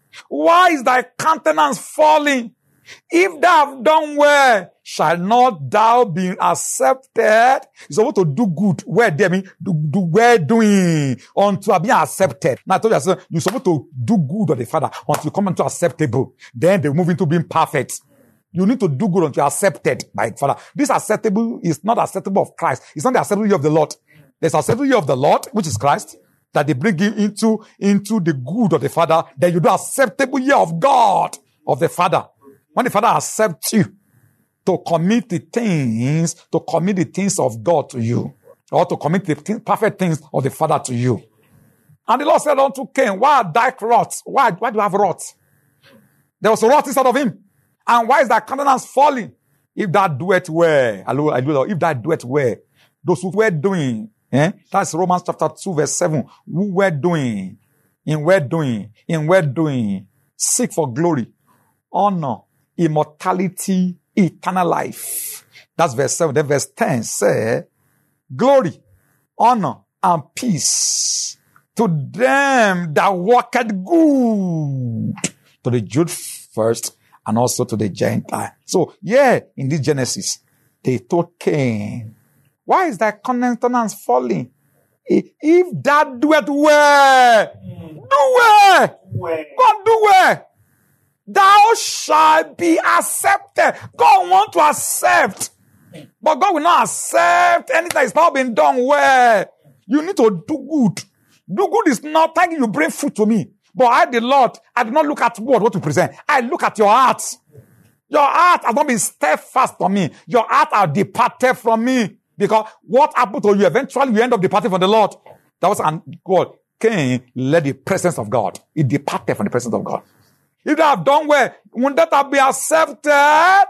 Why is thy countenance falling? If thou have done well, shall not thou be accepted? You're supposed to do good. Where they mean do, do well doing unto being accepted. Now I told you, you're supposed to do good of the Father until you come into acceptable. Then they move into being perfect. You need to do good until you're accepted by the Father. This acceptable is not acceptable of Christ. It's not the acceptable year of the Lord. There's acceptable year of the Lord, which is Christ, that they bring him into, into the good of the Father. Then you do acceptable year of God, of the Father. When the Father accepts you to commit the things, to commit the things of God to you, or to commit the th- perfect things of the Father to you. And the Lord said unto Cain, why are thy wrath? Why, why do you have wrath? There was a wrath inside of him. And why is thy countenance falling? If thou doest well, if thou doest well, those who were doing, eh? That's Romans chapter two, verse seven. Who were doing, in well doing, in well doing, seek for glory, honor, immortality, eternal life. That's verse seven. Then verse ten say, glory, honor, and peace to them that walketh good. To the Jew first, and also to the Gentile. So, yeah, in this Genesis, they told Cain, why is thy countenance falling? If thou doest well, do well. God do well. Thou shalt be accepted. God wants to accept. But God will not accept anything that is not been done well. You need to do good. Do good is not thank you bring food to me. But I, the Lord, I do not look at what, what to present. I look at your heart. Your heart has not been steadfast for me. Your heart has departed from me. Because what happened to you? Eventually you end up departing from the Lord. That was an God. Cain led the presence of God. He departed from the presence of God. If thou have done well, won't that be accepted?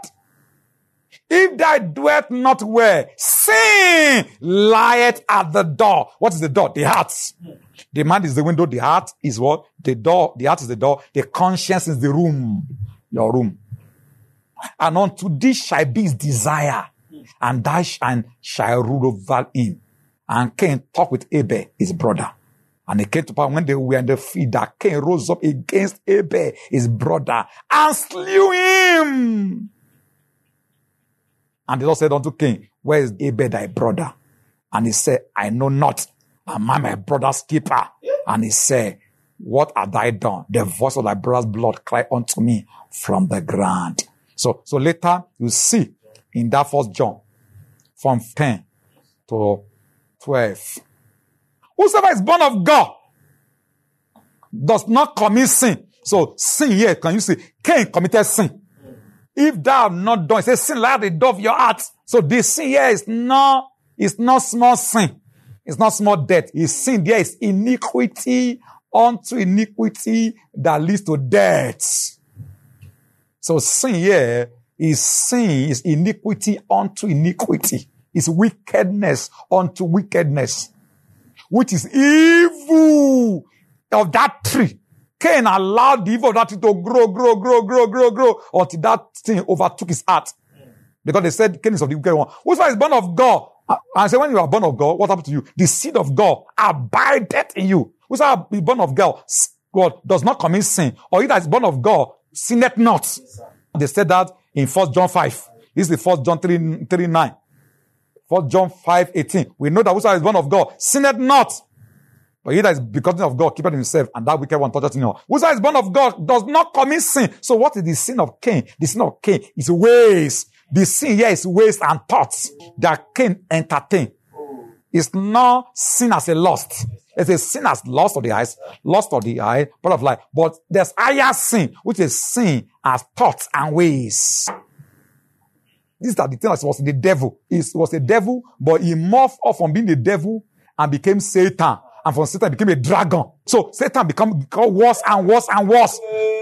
If thou doest not well, sin lieth at the door. What is the door? The heart. The mind is the window. The heart is what? The door. The heart is the door. The conscience is the room. Your room. And unto this shall be his desire. And thou and shall rule over him. And Cain talked with Abel, his brother. And it came to pass when they were in the field that Cain rose up against Abel, his brother, and slew him. And the Lord said unto Cain, where is Abel thy brother? And he said, I know not. Am I my brother's keeper? And he said, what have thou done? The voice of thy brother's blood cried unto me from the ground. So, so later you see in that first John, from ten to twelve. Whosoever is born of God does not commit sin. So sin here, can you see? Cain committed sin. If thou have not done, it says sin like the door of your heart. So this sin here is not, it's not small sin. It's not small death. His sin there is iniquity unto iniquity that leads to death. So sin here is sin, is iniquity unto iniquity. It's wickedness unto wickedness. Which is evil of that tree. Cain allowed the evil of that tree to grow, grow, grow, grow, grow, grow, until that thing overtook his heart. Because they said Cain is of the wicked one. Whosoever is born of God, and I say when you are born of God, what happened to you? The seed of God abideth in you. Whosoever is born of God, God does not commit sin, or he that is born of God sinneth not. Yes, they said that in First John five. This is the First John three, three nine. First John five eighteen. We know that whosoever is born of God sinneth not. But he that is begotten of God keepeth himself, and that wicked one toucheth him not. Whosoever is born of God does not commit sin. So what is the sin of Cain? The sin of Cain is ways. The sin here is ways and thoughts that Cain entertained. It's not sin as a lust. It's a sin as lust of the eyes, lust of the eye, part of life. But there's higher sin, which is sin as thoughts and ways. These are the things that was the devil. It was a devil, but he morphed off from being the devil and became Satan. And from Satan became a dragon. So Satan became, became worse and worse and worse.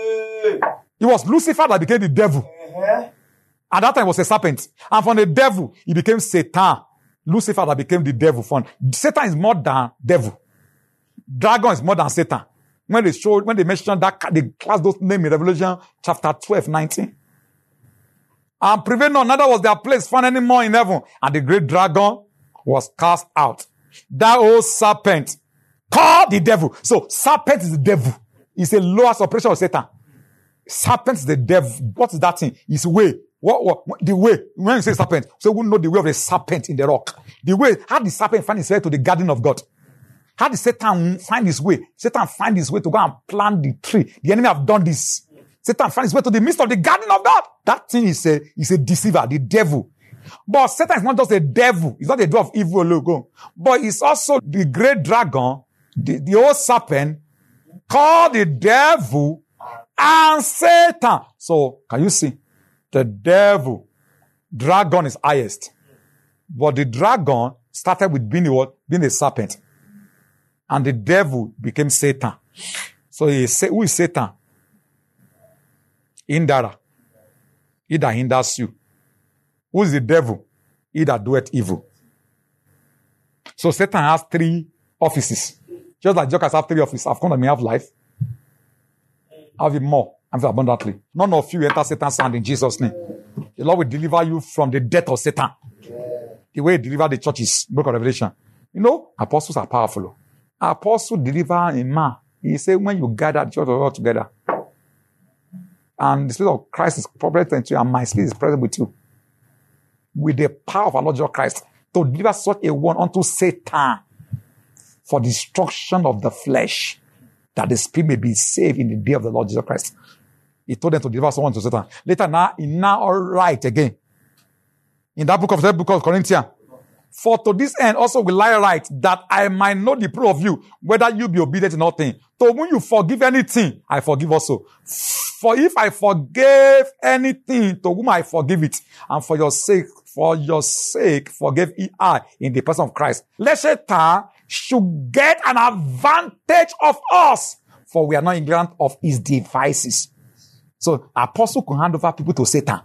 It was Lucifer that became the devil. At that time it was a serpent. And from the devil, he became Satan. Lucifer that became the devil. From Satan is more than devil. Dragon is more than Satan. When they showed, when they mentioned that, they class those names in Revelation chapter twelve, nineteen. And prevail not, neither was their place found any more in heaven. And the great dragon was cast out. That old serpent called the devil. So serpent is the devil. It's a lower suppression of Satan. Serpent is the devil. What is that thing? It's way. What, what, what, the way. When you say serpent, so we know the way of the serpent in the rock. The way, how did serpent find his way to the garden of God? How did Satan find his way? Satan find his way to go and plant the tree. The enemy have done this. Satan find his way to the midst of the garden of God. That thing is a, is a deceiver, the devil. But Satan is not just a devil. He's not a devil of evil alone. But he's also the great dragon, the, the old serpent, called the devil and Satan. So, can you see? The devil, dragon is highest. But the dragon started with being a, being a serpent. And the devil became Satan. So he say, who is Satan? Hindera. He that hinders you. Who is the devil? He that doeth evil. So Satan has three offices. Just like jokers have three offices. I've come that may have life. Have it more. And abundantly. None of you enter Satan's hand in Jesus' name. The Lord will deliver you from the death of Satan. The way he delivered the churches. Book of Revelation. You know, apostles are powerful. Apostle deliver a man. He said, when you gather the church of God together, and the Spirit of Christ is present to you, and my Spirit is present with you, with the power of our Lord Jesus Christ, to deliver such a one unto Satan for destruction of the flesh, that the Spirit may be saved in the day of the Lord Jesus Christ. He told them to deliver someone to Satan. Later, now, he now all right again. In that book of, that book of Corinthians, for to this end also will I write, that I might know the proof of you, whether you be obedient in nothing. So when you forgive anything, I forgive also. For if I forgave anything, to whom I forgive it, and for your sake, for your sake, forgive I in the person of Christ. Let Satan should get an advantage of us, for we are not ignorant of his devices. So apostle can hand over people to Satan,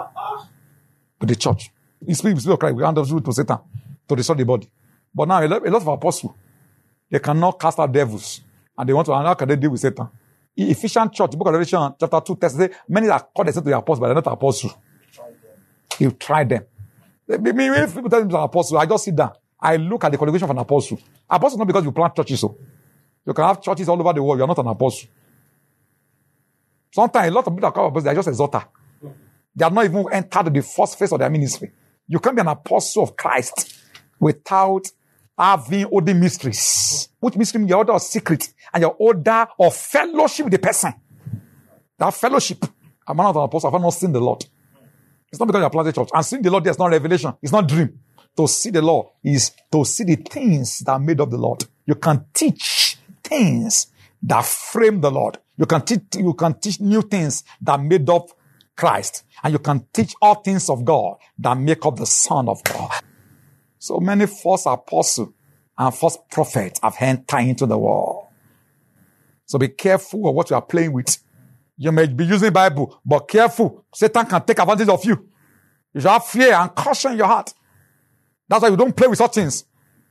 to the church. His Spirit of Christ will hand over to Satan to destroy the body. But now a lot, a lot of apostles, they cannot cast out devils, and they want to. And how can they deal with Satan? In Ephesians church, book of Revelation, chapter two, text say many are called themselves to the apostles, but they're not apostles. You try them. Maybe if people tell them they're apostles, I just sit down. I look at the qualification of an apostle. Apostle not because you plant churches, so you can have churches all over the world. You are not an apostle. Sometimes a lot of people are called apostles, they are just exhorters. They are not even entered the first phase of their ministry. You can't be an apostle of Christ without having all the mysteries. Which mystery means your order of secret and your order of fellowship with the person. That fellowship. I'm not an apostle. I've not seen the Lord. It's not because you're planted church. And seeing the Lord, there's not revelation. It's not dream. To see the Lord is to see the things that made up the Lord. You can teach things that frame the Lord. You can teach, you can teach new things that made up Christ. And you can teach all things of God that make up the Son of God. So many false apostles and false prophets have entered into the world. So be careful of what you are playing with. You may be using the Bible, but careful. Satan can take advantage of you. You should have fear and caution in your heart. That's why you don't play with such things.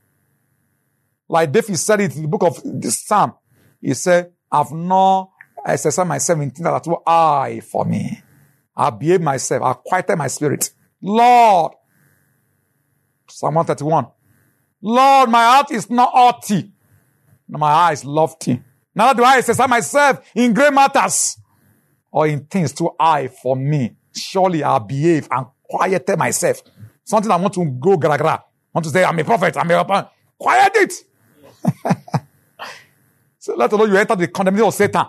Like David said it in the book of the Psalm. He said, I've not exercised myself in things that are too high for me. I behave myself. I quieted my spirit. Lord. Psalm one thirty-one. Lord, my heart is not haughty. My heart is lofty. Now do I exercise myself in great matters or in things too high for me. Surely I'll behave and quiet myself. Something I want to go gra gra. Want to say I'm a prophet, I'm a prophet. Quiet it. So let alone you enter the condemnation of Satan.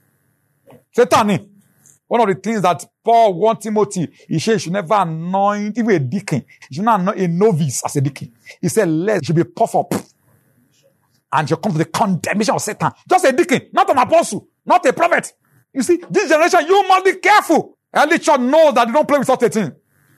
Satan. One of the things that Paul warned Timothy, he said, you should never anoint even a deacon. You should not anoint a novice as a deacon. He said, let you should be puffed up. And you come to the condemnation of Satan. Just a deacon, not an apostle, not a prophet. You see, this generation, you must be careful. Early church knows that they don't play with such a thing.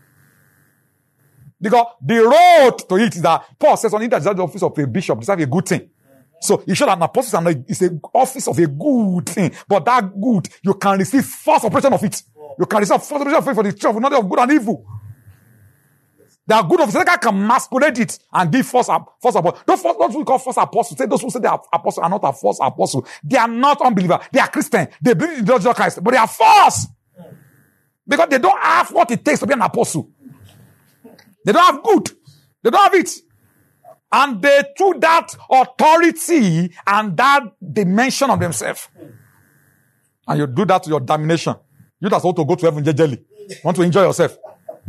Because the road to it is that Paul says, on the the office of a bishop, it's a good thing. So you should have an apostle and it's an office of a good thing. But that good, you can receive false operation of it. You can receive false operation of it for the church, not of good and evil. They are good officers. They can masquerade it and give false, false apostles. Those, those who call false apostles, say those who say they are apostles are not a false apostle. They are not unbelievers. They are Christian. They believe in Jesus Christ, but they are false. Because they don't have what it takes to be an apostle. They don't have good. They don't have it. And they took that authority and that dimension of themselves. And you do that to your domination. You just want to go to heaven jejely. Want to enjoy yourself.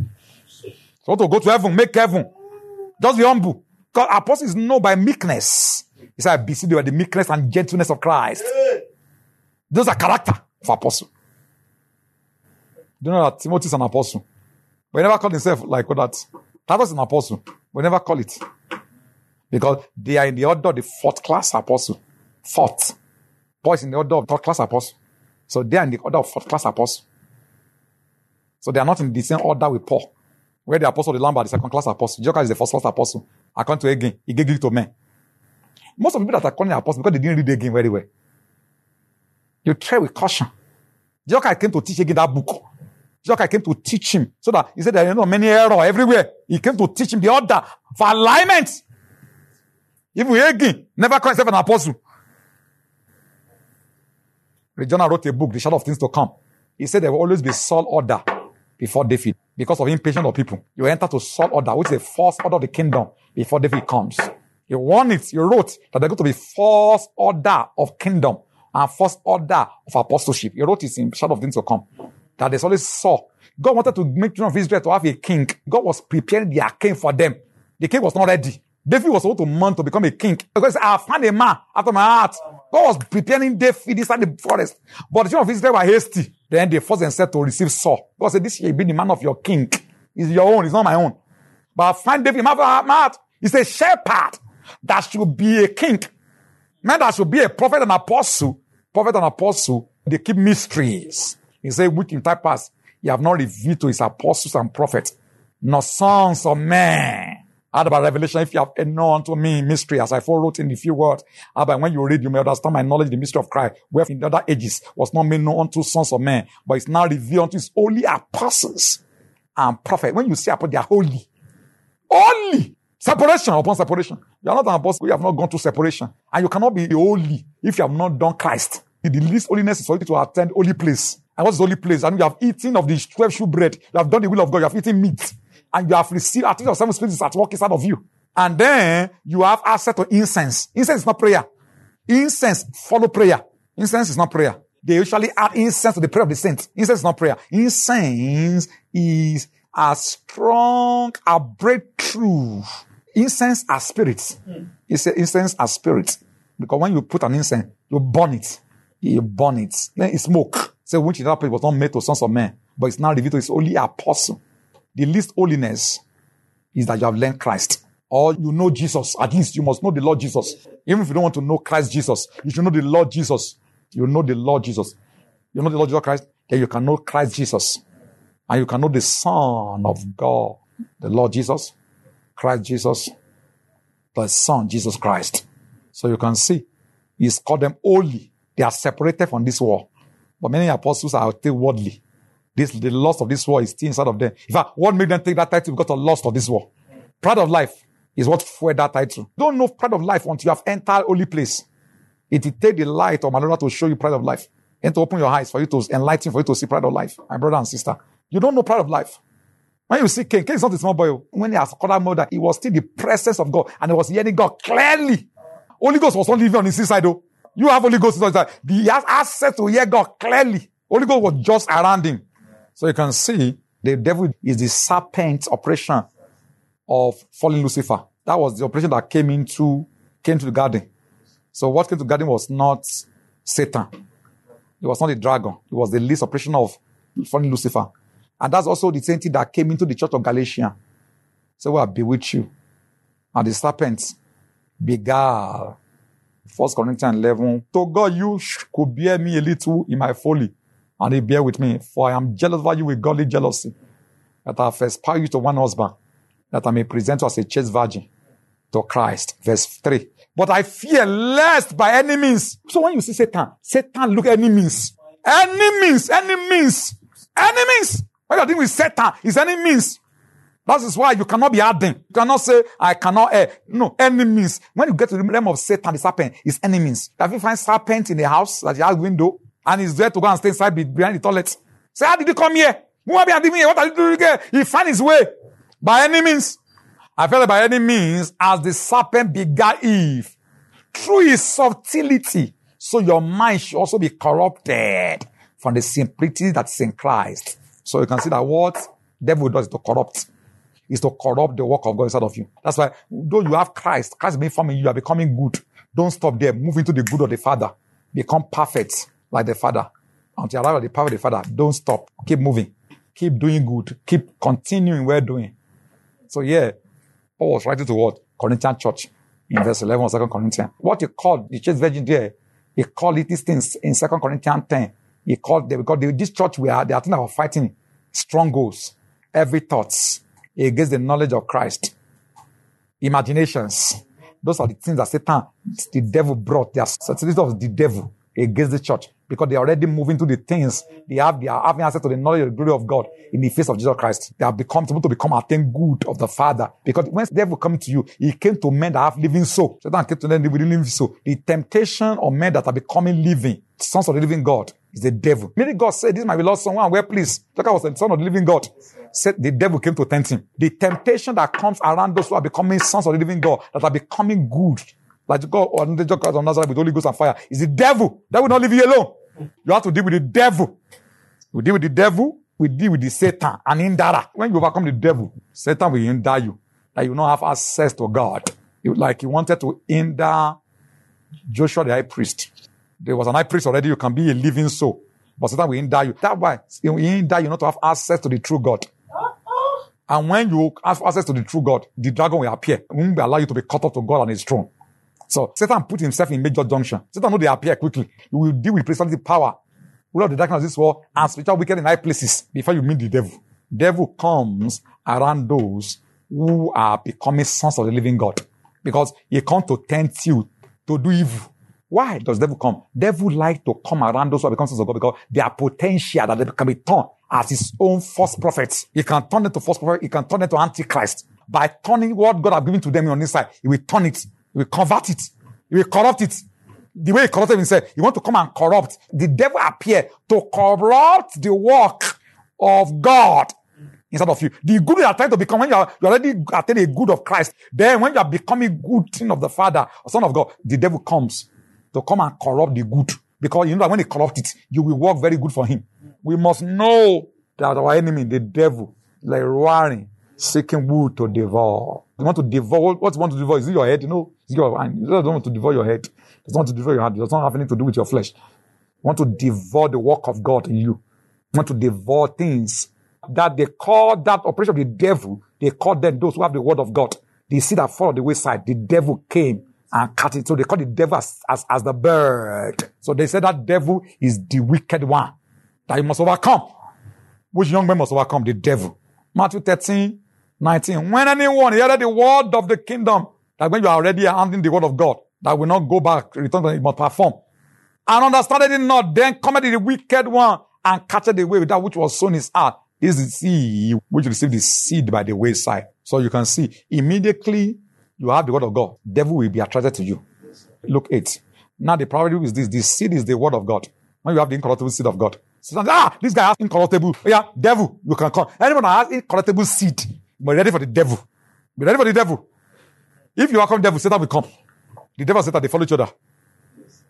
So want to go to heaven, make heaven. Just be humble. Because apostles know by meekness. He said, be seated by the meekness and gentleness of Christ. Those are character of apostle. Do you know that Timothy is an apostle? But he never called himself like that. Titus is an apostle. But never call it. Because they are in the order of the fourth class apostle. Fourth. Paul is in the order of third class apostle. So they are in the order of fourth class apostle. So they are not in the same order with Paul. Where the apostle of the Lamb are the second class apostle. Jesus is the first class apostle. According to again, he gave it to men. Most of the people that are calling the apostle because they didn't read the again very well. You tread with caution. Jesus came to teach again that book. Jesus came to teach him so that he said there are not many errors everywhere. He came to teach him the order for alignment. Even again, never call himself an apostle. Jonah wrote a book, The Shadow of Things to Come. He said there will always be Saul order before David. Because of impatience of people. You enter to Saul order, which is a false order of the kingdom before David comes. He warned it, he wrote that there's going to be false order of kingdom and false order of apostleship. He wrote it in Shadow of Things to Come. That there's always Saul. God wanted to make children of Israel to have a king. God was preparing their king for them. The king was not ready. David was supposed to mount to become a king. Because I found a man after my heart. God was preparing David inside the forest. But the children of Israel were hasty. Then they forced themselves to receive Saul. God said, this shall be the man of your king. It's your own, it's not my own. But I find David after my heart. He's a shepherd that should be a king. Man that should be a prophet and apostle. Prophet and apostle, they keep mysteries. He said, which in time past, he have not revealed to his apostles and prophets, nor sons of men. Add about revelation, if you have known unto me mystery, as I wrote in a few words. But when you read, you may understand my knowledge, the mystery of Christ, where in the other ages was not made known unto sons of men, but it's now revealed unto his holy apostles and prophets. When you say apostle, they are holy. Holy! Separation upon separation. You are not an apostle, you have not gone through separation. And you cannot be holy if you have not done Christ. The least holiness is for you to attend holy place. And what's the holy place? And you have eaten of the twelve shoe bread. You have done the will of God. You have eaten meat. And you have received, I think, of seven spirits at work inside of you. And then you have access to incense. Incense is not prayer. Incense follow prayer. Incense is not prayer. They usually add incense to the prayer of the saints. Incense is not prayer. Incense is a strong, a breakthrough. Incense are spirits. Mm. It's a incense are spirits. Because when you put an incense, you burn it. You burn it. Then it smoke. So which that place was not made to sons of men, but it's now revealed to his holy apostle. The least holiness is that you have learned Christ. Or you know Jesus. At least you must know the Lord Jesus. Even if you don't want to know Christ Jesus, you should know the Lord Jesus. You know the Lord Jesus. You know the Lord Jesus Christ, then you can know Christ Jesus. And you can know the Son of God. The Lord Jesus, Christ Jesus, the Son, Jesus Christ. So you can see, he's called them holy. They are separated from this world. But many apostles are still worldly. This, the lust of this world is still inside of them. In fact, what made them take that title? Because of the lust of this world. Pride of life is what fueled that title. Don't know pride of life until you have entered holy place. It will take the light of my Lord to show you pride of life. And to open your eyes for you to enlighten, for you to see pride of life. My brother and sister. You don't know pride of life. When you see Cain, Cain is not a small boy. When he has called out mother, it was still the presence of God. And he was hearing God clearly. Holy Ghost was not living on his inside though. You have Holy Ghost. He has access to hear God clearly. Holy Ghost was just around him. So you can see the devil is the serpent operation of fallen Lucifer. That was the operation that came into, came to the garden. So what came to the garden was not Satan. It was not the dragon. It was the least operation of fallen Lucifer. And that's also the same thing that came into the church of Galatia. So we'll be with you. And the serpent beguiled. First Corinthians eleven. To God you could bear me a little in my folly. And he bear with me. For I am jealous of you with godly jealousy. That I have aspired you to one husband. That I may present you as a chaste virgin to Christ. Verse three. But I fear lest by any means. So when you see Satan, Satan look at any means. Any means, any means, any means. When you're dealing with Satan, it's any means. That is why you cannot be adding. You cannot say, I cannot err. No, enemies. When you get to the realm of Satan, the serpent is enemies. If you find serpent in the house, that has window, and he's there to go and stay inside behind the toilet. Say, how did you come here? Who are you here? What are you doing here? He find his way. By any means. I felt by any means, as the serpent begat Eve, through his subtlety, so your mind should also be corrupted from the simplicity that's in Christ. So you can see that what devil does is to corrupt. Is to corrupt the work of God inside of you. That's why, though you have Christ, Christ being forming you, you are becoming good. Don't stop there. Move into the good of the Father. Become perfect like the Father. Until you arrive at the power of the Father, don't stop. Keep moving. Keep doing good. Keep continuing well doing. So yeah, Paul was writing to what? Corinthian church in verse eleven of Second Corinthians. What he called the church virgin there, he called it these things in Second Corinthians ten. He called them, because they, this church we are, they are things that are fighting strongholds, every thoughts against the knowledge of Christ. Imaginations. Those are the things that Satan, the devil brought. They are sensitive of the devil against the church. Because they are already moving to the things. They have, they are having access to the knowledge of the glory of God in the face of Jesus Christ. They have become, able to become attain good of the Father. Because when the devil comes to you, he came to men that have living soul. Satan came to them with living soul. The temptation of men that are becoming living, sons of the living God, is the devil. Maybe God said, this is my beloved son, where please. Look, I was the son of the living God. Said the devil came to tempt him. The temptation that comes around those who are becoming sons of the living God, that are becoming good, like God or the God of Nazareth with Holy Ghost and fire, is the devil. That will not leave you alone. You have to deal with the devil. We deal with the devil, we deal with the Satan and Indara. When you overcome the devil, Satan will hinder you. That you will not have access to God. You, like he wanted to hinder Joshua the high priest. There was an high priest already, you can be a living soul. But Satan will hinder you. That's why he will hinder you not to have access to the true God. And when you have access to the true God, the dragon will appear. It won't allow you to be caught up to God and his throne. So Satan put himself in major junction. Satan know they appear quickly. You will deal with principality power, rule of the darkness of this world, and spiritual wicked in high places before you meet the devil. Devil comes around those who are becoming sons of the living God. Because he comes to tempt you to do evil. Why does devil come? Devil like to come around those who are becoming sons of God because they are potential that they can be turned as his own false prophets. He can turn them to false prophets. He can turn them to antichrist. By turning what God has given to them on this side, he will turn it. He will convert it. He will corrupt it. The way he corrupted himself, he want to come and corrupt. The devil appear to corrupt the work of God inside of you. The good you are trying to become, when you are you already attain a good of Christ, then when you are becoming good thing of the Father or Son of God, the devil comes to come and corrupt the good. Because you know that when he corrupt it, you will work very good for him. We must know that our enemy, the devil, like roaring, seeking wood to devour. You want to devour, what you want to devour? Is it your head? You know, it's your mind. You don't want to devour your head. It doesn't want to devour your heart. It doesn't have anything to do with your flesh. You want to devour the work of God in you. You want to devour things that they call that operation of the devil. They call them those who have the word of God. They see that fall on the wayside. The devil came and cut it. So they call the devil as, as, as the bird. So they said that devil is the wicked one that you must overcome. Which young man must overcome? The devil. Matthew thirteen, nineteen. When anyone heareth the word of the kingdom, that when you are already handling the word of God, that will not go back, return to it, must perform. And understand it not, then cometh the wicked one and catcheth away with that which was sown in his heart. This is he which received the seed by the wayside. So you can see, immediately you have the word of God, devil will be attracted to you. Look eight. Now the priority is this. The seed is the word of God. When you have the incorruptible seed of God. So, ah, this guy has incorruptible. Yeah, devil, you can come. Anyone that has incorruptible seed, be ready for the devil. Be ready for the devil. If you welcome the devil, Satan will come. The devil and Satan, they follow each other.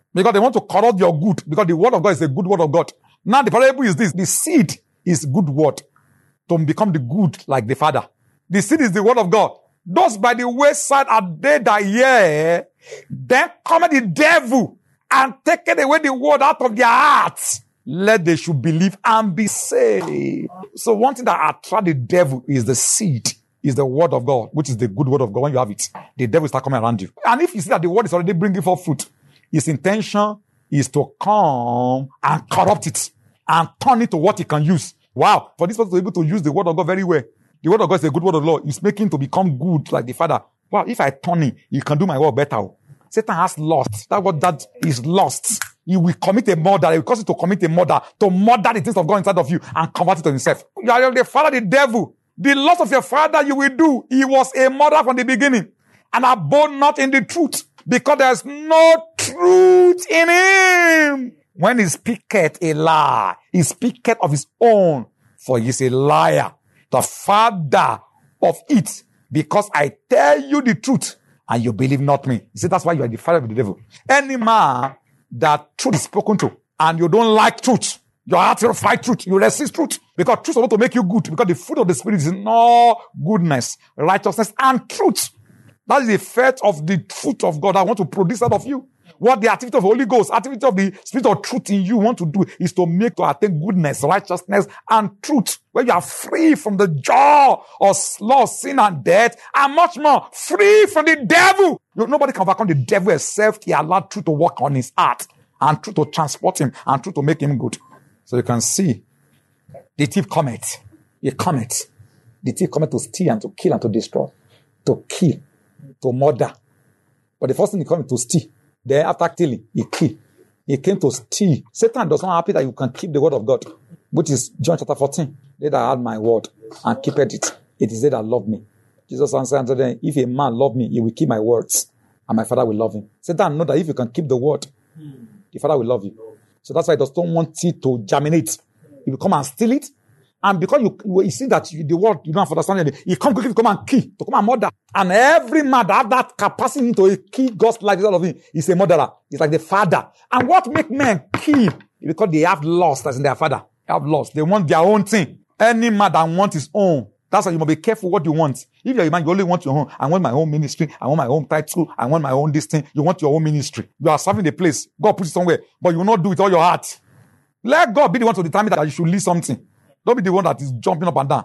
Because they want to corrupt your good. Because the word of God is a good word of God. Now the parable is this. The seed is good word to become the good like the Father. The seed is the word of God. Those by the wayside are they that hear. Then cometh the devil and taketh away the word out of their hearts. Let they should believe and be saved. So one thing that attracts the devil is the seed, is the word of God, which is the good word of God. When you have it, the devil will start coming around you. And if you see that the word is already bringing forth fruit, his intention is to come and corrupt it and turn it to what he can use. Wow. For this person to be able to use the word of God very well. The word of God is a good word of the Lord. It's making to become good like the Father. Wow. If I turn it, you can do my work better. Satan has lost. That word that is lost. He will commit a murder. He will cause you to commit a murder, to murder the things of God inside of you and convert it to himself. You are the father, the devil. The loss of your father you will do. He was a murderer from the beginning and abode not in the truth because there's no truth in him. When he speaketh a lie, he speaketh of his own, for he is a liar, the father of it, because I tell you the truth and you believe not me. You see, that's why you are the father of the devil. Any man that truth is spoken to and you don't like truth, your heart will fight truth, you resist truth, because truth is going to make you good, because the fruit of the Spirit is no goodness, righteousness, and truth. That is the effect of the truth of God I want to produce out of you. What the activity of the Holy Ghost, activity of the Spirit of truth in you want to do is to make to attain goodness, righteousness, and truth, where you are free from the jaw of loss, sin, and death, and much more, free from the devil. Nobody can overcome the devil except he allowed truth to work on his heart, and truth to transport him, and truth to make him good. So you can see, the thief cometh, he cometh. The thief cometh to steal and to kill and to destroy, to kill, to murder. But the first thing he comes to steal. Then after killing, he killed. He came to steal. Satan does not happy that you can keep the word of God, which is John chapter fourteen. They that had my word and keep it, it is they that love me. Jesus answered unto them, if a man love me, he will keep my words, and my Father will love him. Satan know that if you can keep the word, the Father will love you. So that's why he does not want it to germinate. He will come and steal it. And because you, you see that you, the word, you don't have understanding, he come quickly to come and kill, to come and murder. And every man that have that capacity to kill God's life inside of him is a murderer. It's like the father. And what make men kill? Because they have lost as in their father. They have lost. They want their own thing. Any man that wants his own. That's why you must be careful what you want. If you're a man, you only want your own. I want my own ministry. I want my own title. I want my own this thing. You want your own ministry. You are serving the place. God put it somewhere. But you will not do it all your heart. Let God be the one to determine that you should leave something. Don't be the one that is jumping up and down.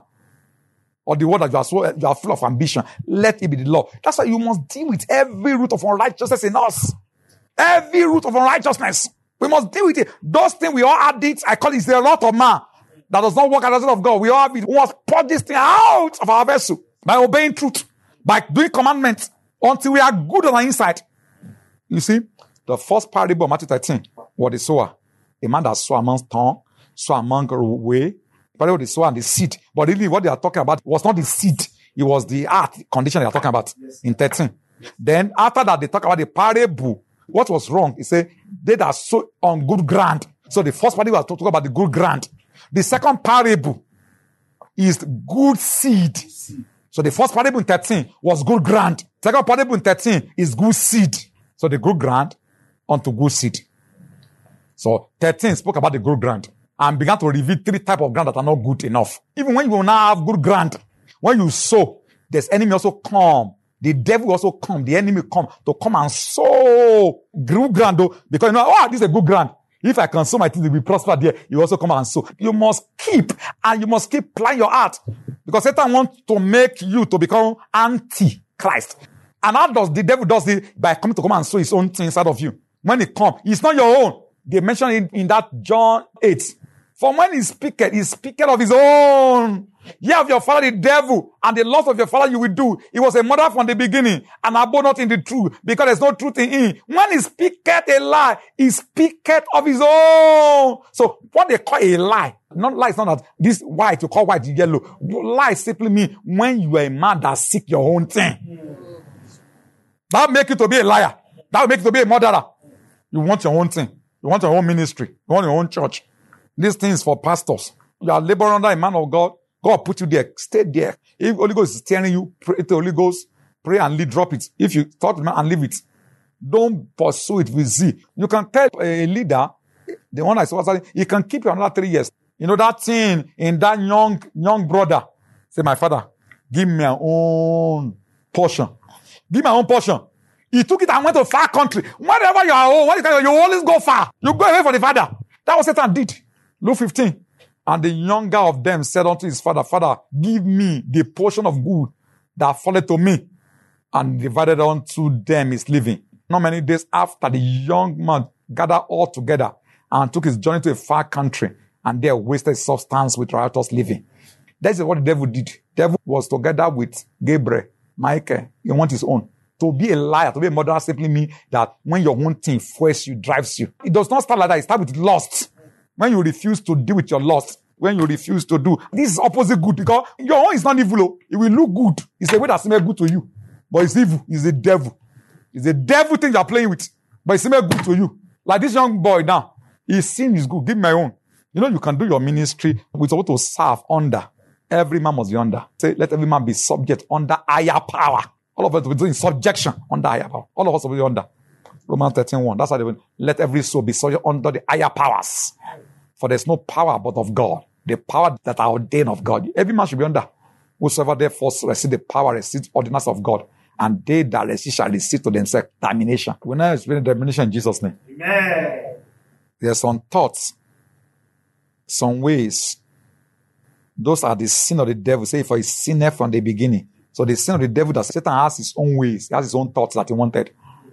Or the one that you are so, you are full of ambition. Let it be the law. That's why you must deal with every root of unrighteousness in us. Every root of unrighteousness. We must deal with it. Those things, we all add it. I call it the lot of man that does not work as a result of God. We all have it. We must put this thing out of our vessel by obeying truth, by doing commandments until we are good on the inside. You see, the first parable of Matthew thirteen was the sower. A man that sow amongst thorn, sow among way. Parable of the sower and the seed. But really what they are talking about was not the seed. It was the heart condition they are talking about in thirteen. Then after that, they talk about the parable. What was wrong? He said, they that sow on good ground. So the first parable was talking about the good ground. The second parable is good seed. So the first parable in thirteen was good ground. Second parable in thirteen is good seed. So the good ground onto good seed. So thirteen spoke about the good ground and began to reveal three types of ground that are not good enough. Even when you will now have good ground, when you sow, there's enemy also come. The devil also come. The enemy come to come and sow good ground, though, because you know, oh, this is a good ground. If I can sow my things to be prospered there, you also come and sow. You must keep, and you must keep plying your heart. Because Satan wants to make you to become anti-Christ. And how does the devil does it? By coming to come and sow his own thing inside of you. When it comes, it's not your own. They mention it in that John eight. For when he speaketh, he speaketh of his own. Ye of your father the devil, and the loss of your father you will do. He was a murderer from the beginning, and abode not in the truth, because there's no truth in him. When he speaketh a lie, he speaketh of his own. So what they call a lie, not lie is not that this white, you call white yellow. Lie simply means when you are a man that seek your own thing. That make you to be a liar. That will make you to be a murderer. You want your own thing. You want your own ministry. You want your own church. This thing is for pastors. You are laboring under a man of God. God put you there. Stay there. If Holy Ghost is steering you, pray to the Holy Ghost. Pray and lead, drop it. If you thought and leave it. Don't pursue it with zeal. You can tell a leader, the one I saw, he can keep you another three years. You know that thing in that young young brother. Say, my father, give me my own portion. Give me my own portion. He took it and went to a far country. Wherever you are, oh, what you, you always go far. You go away from the father. That was Satan did. Luke fifteen. And the younger of them said unto his father, Father, give me the portion of good that falleth to me. And divided unto them his living. Not many days after, the young man gathered all together and took his journey to a far country, and there wasted substance with riotous living. That's what the devil did. The devil was together with Gabriel, Michael. He want his own. To be a liar, to be a murderer simply means that when your own thing fuels you, drives you. It does not start like that. It starts with lust. When you refuse to deal with your lust, when you refuse to do, this is opposite good, because your own is not evil. It will look good. It's a way that seems good to you. But it's evil. It's the devil. It's the devil thing you're playing with. But it seems good to you. Like this young boy now. His sin is good. Give me my own. You know, you can do your ministry with what to serve under. Every man must be under. Say, let every man be subject under higher power. All of us will be in subjection under higher power. All of us will be under. Romans thirteen one. That's how they will. Let every soul be subject under the higher powers. For there's no power but of God. The power that are ordained of God. Every man should be under. Whosoever therefore receive the power receives ordinance of God. And they that receive shall receive to themselves damnation. We now explain damnation in Jesus' name. Amen. There are some thoughts, some ways. Those are the sin of the devil. Say, for he sinned from the beginning. So the sin of the devil, that Satan has his own ways. He has his own thoughts that he wanted.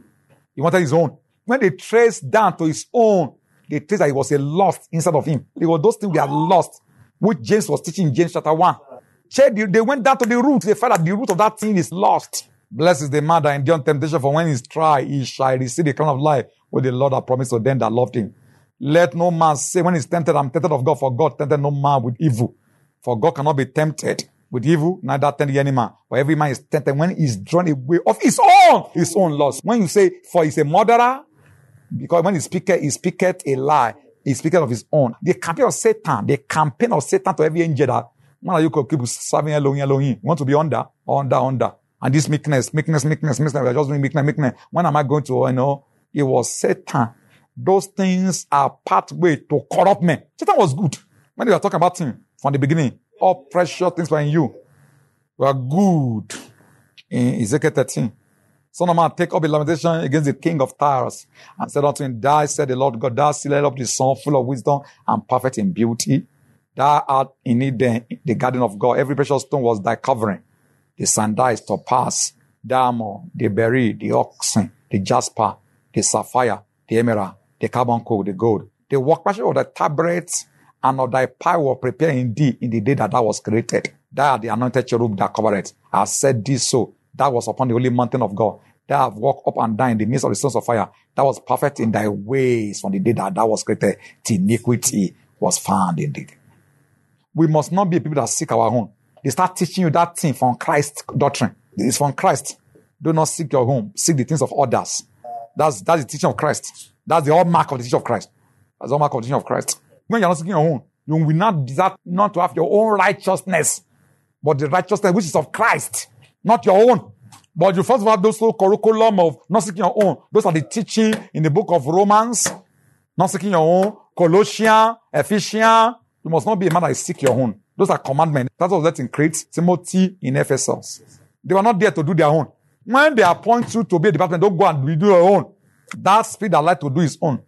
He wanted his own. When they trace down to his own, they trace that he was a lost inside of him. It was those things we are lost, which James was teaching in James chapter one. They went down to the root. They found that the root of that thing is lost. Blessed is the man that endures temptation, for when he is tried, he shall receive the crown of life, which the Lord hath promised to them that loved him. Let no man say, when he's tempted, I'm tempted of God, for God tempted no man with evil. For God cannot be tempted with evil, neither tempt any man. But every man is tempted when he's drawn away of his own, his own loss. When you say, for he's a murderer, because when he speaketh, he speaketh a lie, he speaketh of his own. The campaign of Satan, the campaign of Satan to every angel that, when are you going to keep serving Elohim, Elohim? You want to be under, under, under. And this meekness, meekness, meekness, meekness, we're just doing meekness, meekness. When am I going to, you know, it was Satan. Those things are pathway to corrupt men. Satan was good. When they were talking about him from the beginning, all precious things were in you. Were good. In Ezekiel thirteen. Son of man, take up a lamentation against the king of Tyre, and said unto him, Thou, said the Lord God, thou sealed up the son full of wisdom and perfect in beauty. Thou art in it then the garden of God. Every precious stone was thy covering. The sandals, topaz, diamond, the berry, the oxen, the jasper, the sapphire, the emerald, the carbuncle, the gold. The workmanship of the tabrets and of thy power were prepared in thee in the day that thou was created. Thou art the anointed cherub that covered it. I have said this so. That was upon the holy mountain of God. Thou have walked up and down in the midst of the stones of fire. That was perfect in thy ways from the day that thou was created. The iniquity was found in thee. We must not be people that seek our own. They start teaching you that thing from Christ's doctrine. It's from Christ. Do not seek your own. Seek the things of others. That's, that's the teaching of Christ. That's the hallmark of the teaching of Christ. That's the hallmark of the teaching of Christ. When you're not seeking your own, you will not desire not to have your own righteousness, but the righteousness which is of Christ, not your own. But you first have those little curriculum of not seeking your own. Those are the teaching in the book of Romans. Not seeking your own. Colossians, Ephesians. You must not be a man that is seek your own. Those are commandments. That's what that's in Crete, Timothy, in Ephesus. They were not there to do their own. When they appoint you to be a department, don't go and do your own. That spirit that like to do his own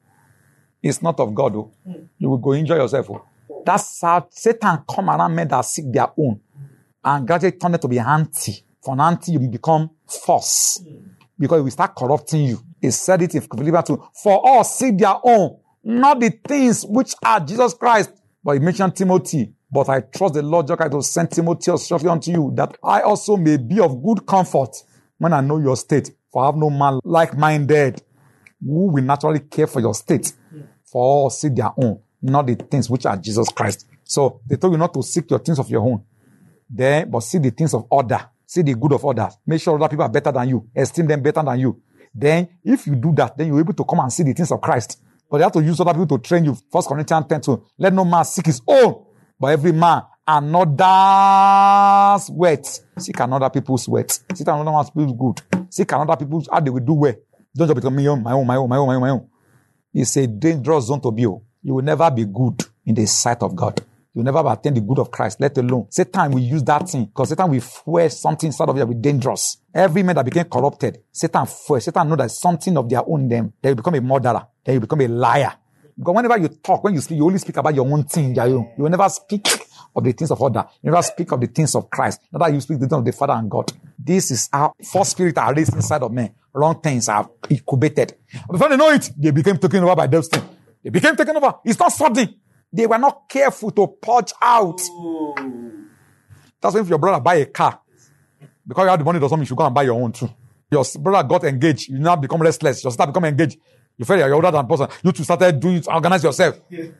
is not of God. Oh. You will go enjoy yourself. Oh. That's how Satan come around men that seek their own and gradually turn it to be anti. From anti, you become false because it will start corrupting you. He said it in Philippians two. For all seek their own, not the things which are Jesus Christ. But he mentioned Timothy. But I trust the Lord Jesus Christ to send Timothy shortly unto you, that I also may be of good comfort when I know your state. For I have no man like-minded who will naturally care for your state. For all seek their own, not the things which are Jesus Christ. So they told you not to seek your things of your own. Then, but see the things of other. See the good of others. Make sure other people are better than you. Esteem them better than you. Then, if you do that, then you're able to come and see the things of Christ. But you have to use other people to train you. First Corinthians ten two. Let no man seek his own, but every man another's wet. Seek another people's wet. Seek another man's people's good. Seek another people's how they will do well. Don't just become my own, my own, my own, my own, my own, my own. It's a dangerous zone to be. You will never be good in the sight of God. You will never attain the good of Christ, let alone. Satan will use that thing because Satan will fuel something inside of you that will be dangerous. Every man that became corrupted, Satan fuel. Satan know that something of their own them. Then you become a murderer. Then you become a liar. Because whenever you talk, when you speak, you only speak about your own thing. You will never speak of the things of other. You never speak of the things of Christ. Not that you speak the things of the Father and God. This is how false spirits are raised inside of men. Wrong things are incubated. Before they know it, they became taken over by those things. They became taken over. It's not sudden. They were not careful to purge out. Ooh. That's why if your brother buy a car, because you have the money or something, you should go and buy your own too. Your brother got engaged, you now become restless. Your sister become engaged. You feel you're older than person. You two started doing it, organize yourself.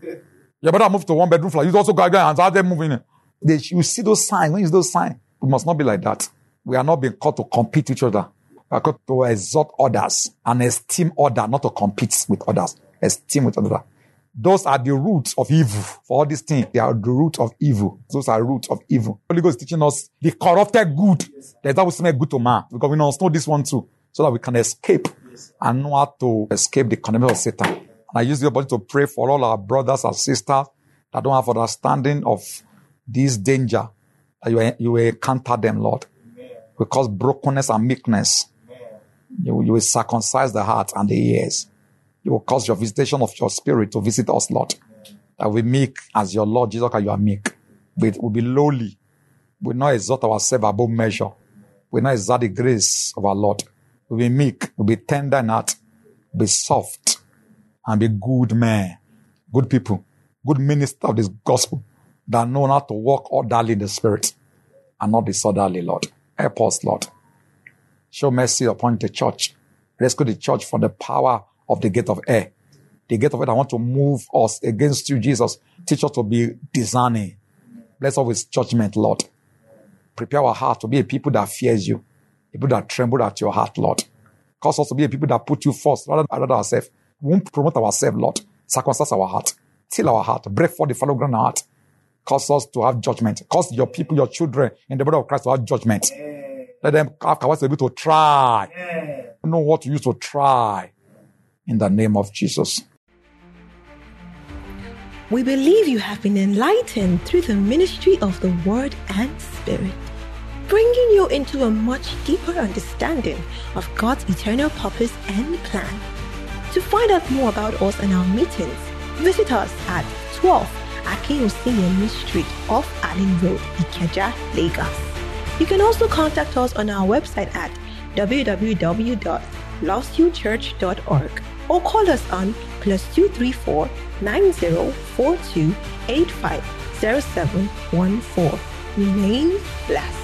Your brother moved to one bedroom flat. You also go and started moving. They, you see those signs. When you see those signs, we must not be like that. We are not being called to compete with each other. We are called to exalt others and esteem others, not to compete with others. Esteem with others. Those are the roots of evil. For all these things, they are the root of evil. Those are roots of evil. Holy Ghost is teaching us the corrupted good. Yes. That's how we smell good to man. Because we must know this one too. So that we can escape. Yes. And know how to escape the condemnation of Satan. And I use the opportunity to pray for all our brothers and sisters that don't have understanding of this danger. That you, you will encounter them, Lord. Amen. Because brokenness and meekness. You, you will circumcise the heart and the ears. You will cause your visitation of your spirit to visit us, Lord. That we meek as your Lord Jesus, you are meek. We will be lowly. We will not exalt ourselves above measure. We will not exalt the grace of our Lord. We will be meek. We will be tender in heart. Be soft. And be good men. Good people. Good minister of this gospel. That know how to walk orderly in the spirit. And not disorderly, Lord. Help us, Lord. Show mercy upon the church. Rescue the church from the power of the gate of air. The gate of air that want to move us against you, Jesus. Teach us to be discerning. Bless us with judgment, Lord. Prepare our heart to be a people that fears you. People that tremble at your heart, Lord. Cause us to be a people that put you first rather than ourselves. We won't promote ourselves, Lord. Circumcise our heart. Till our heart. Break forth the fallow ground heart. Cause us to have judgment. Cause your people, your children in the body of Christ to have judgment. Let them have capacity to try. Know what to use to try. In the name of Jesus. We believe you have been enlightened through the ministry of the Word and Spirit, bringing you into a much deeper understanding of God's eternal purpose and plan. To find out more about us and our meetings, visit us at twelve Akinwusinemi Street off Allen Road, Ikeja, Lagos. You can also contact us on our website at w w w dot lost you church dot org. Or call us on plus two three four nine zero four two eight five zero seven one four. Remain blessed.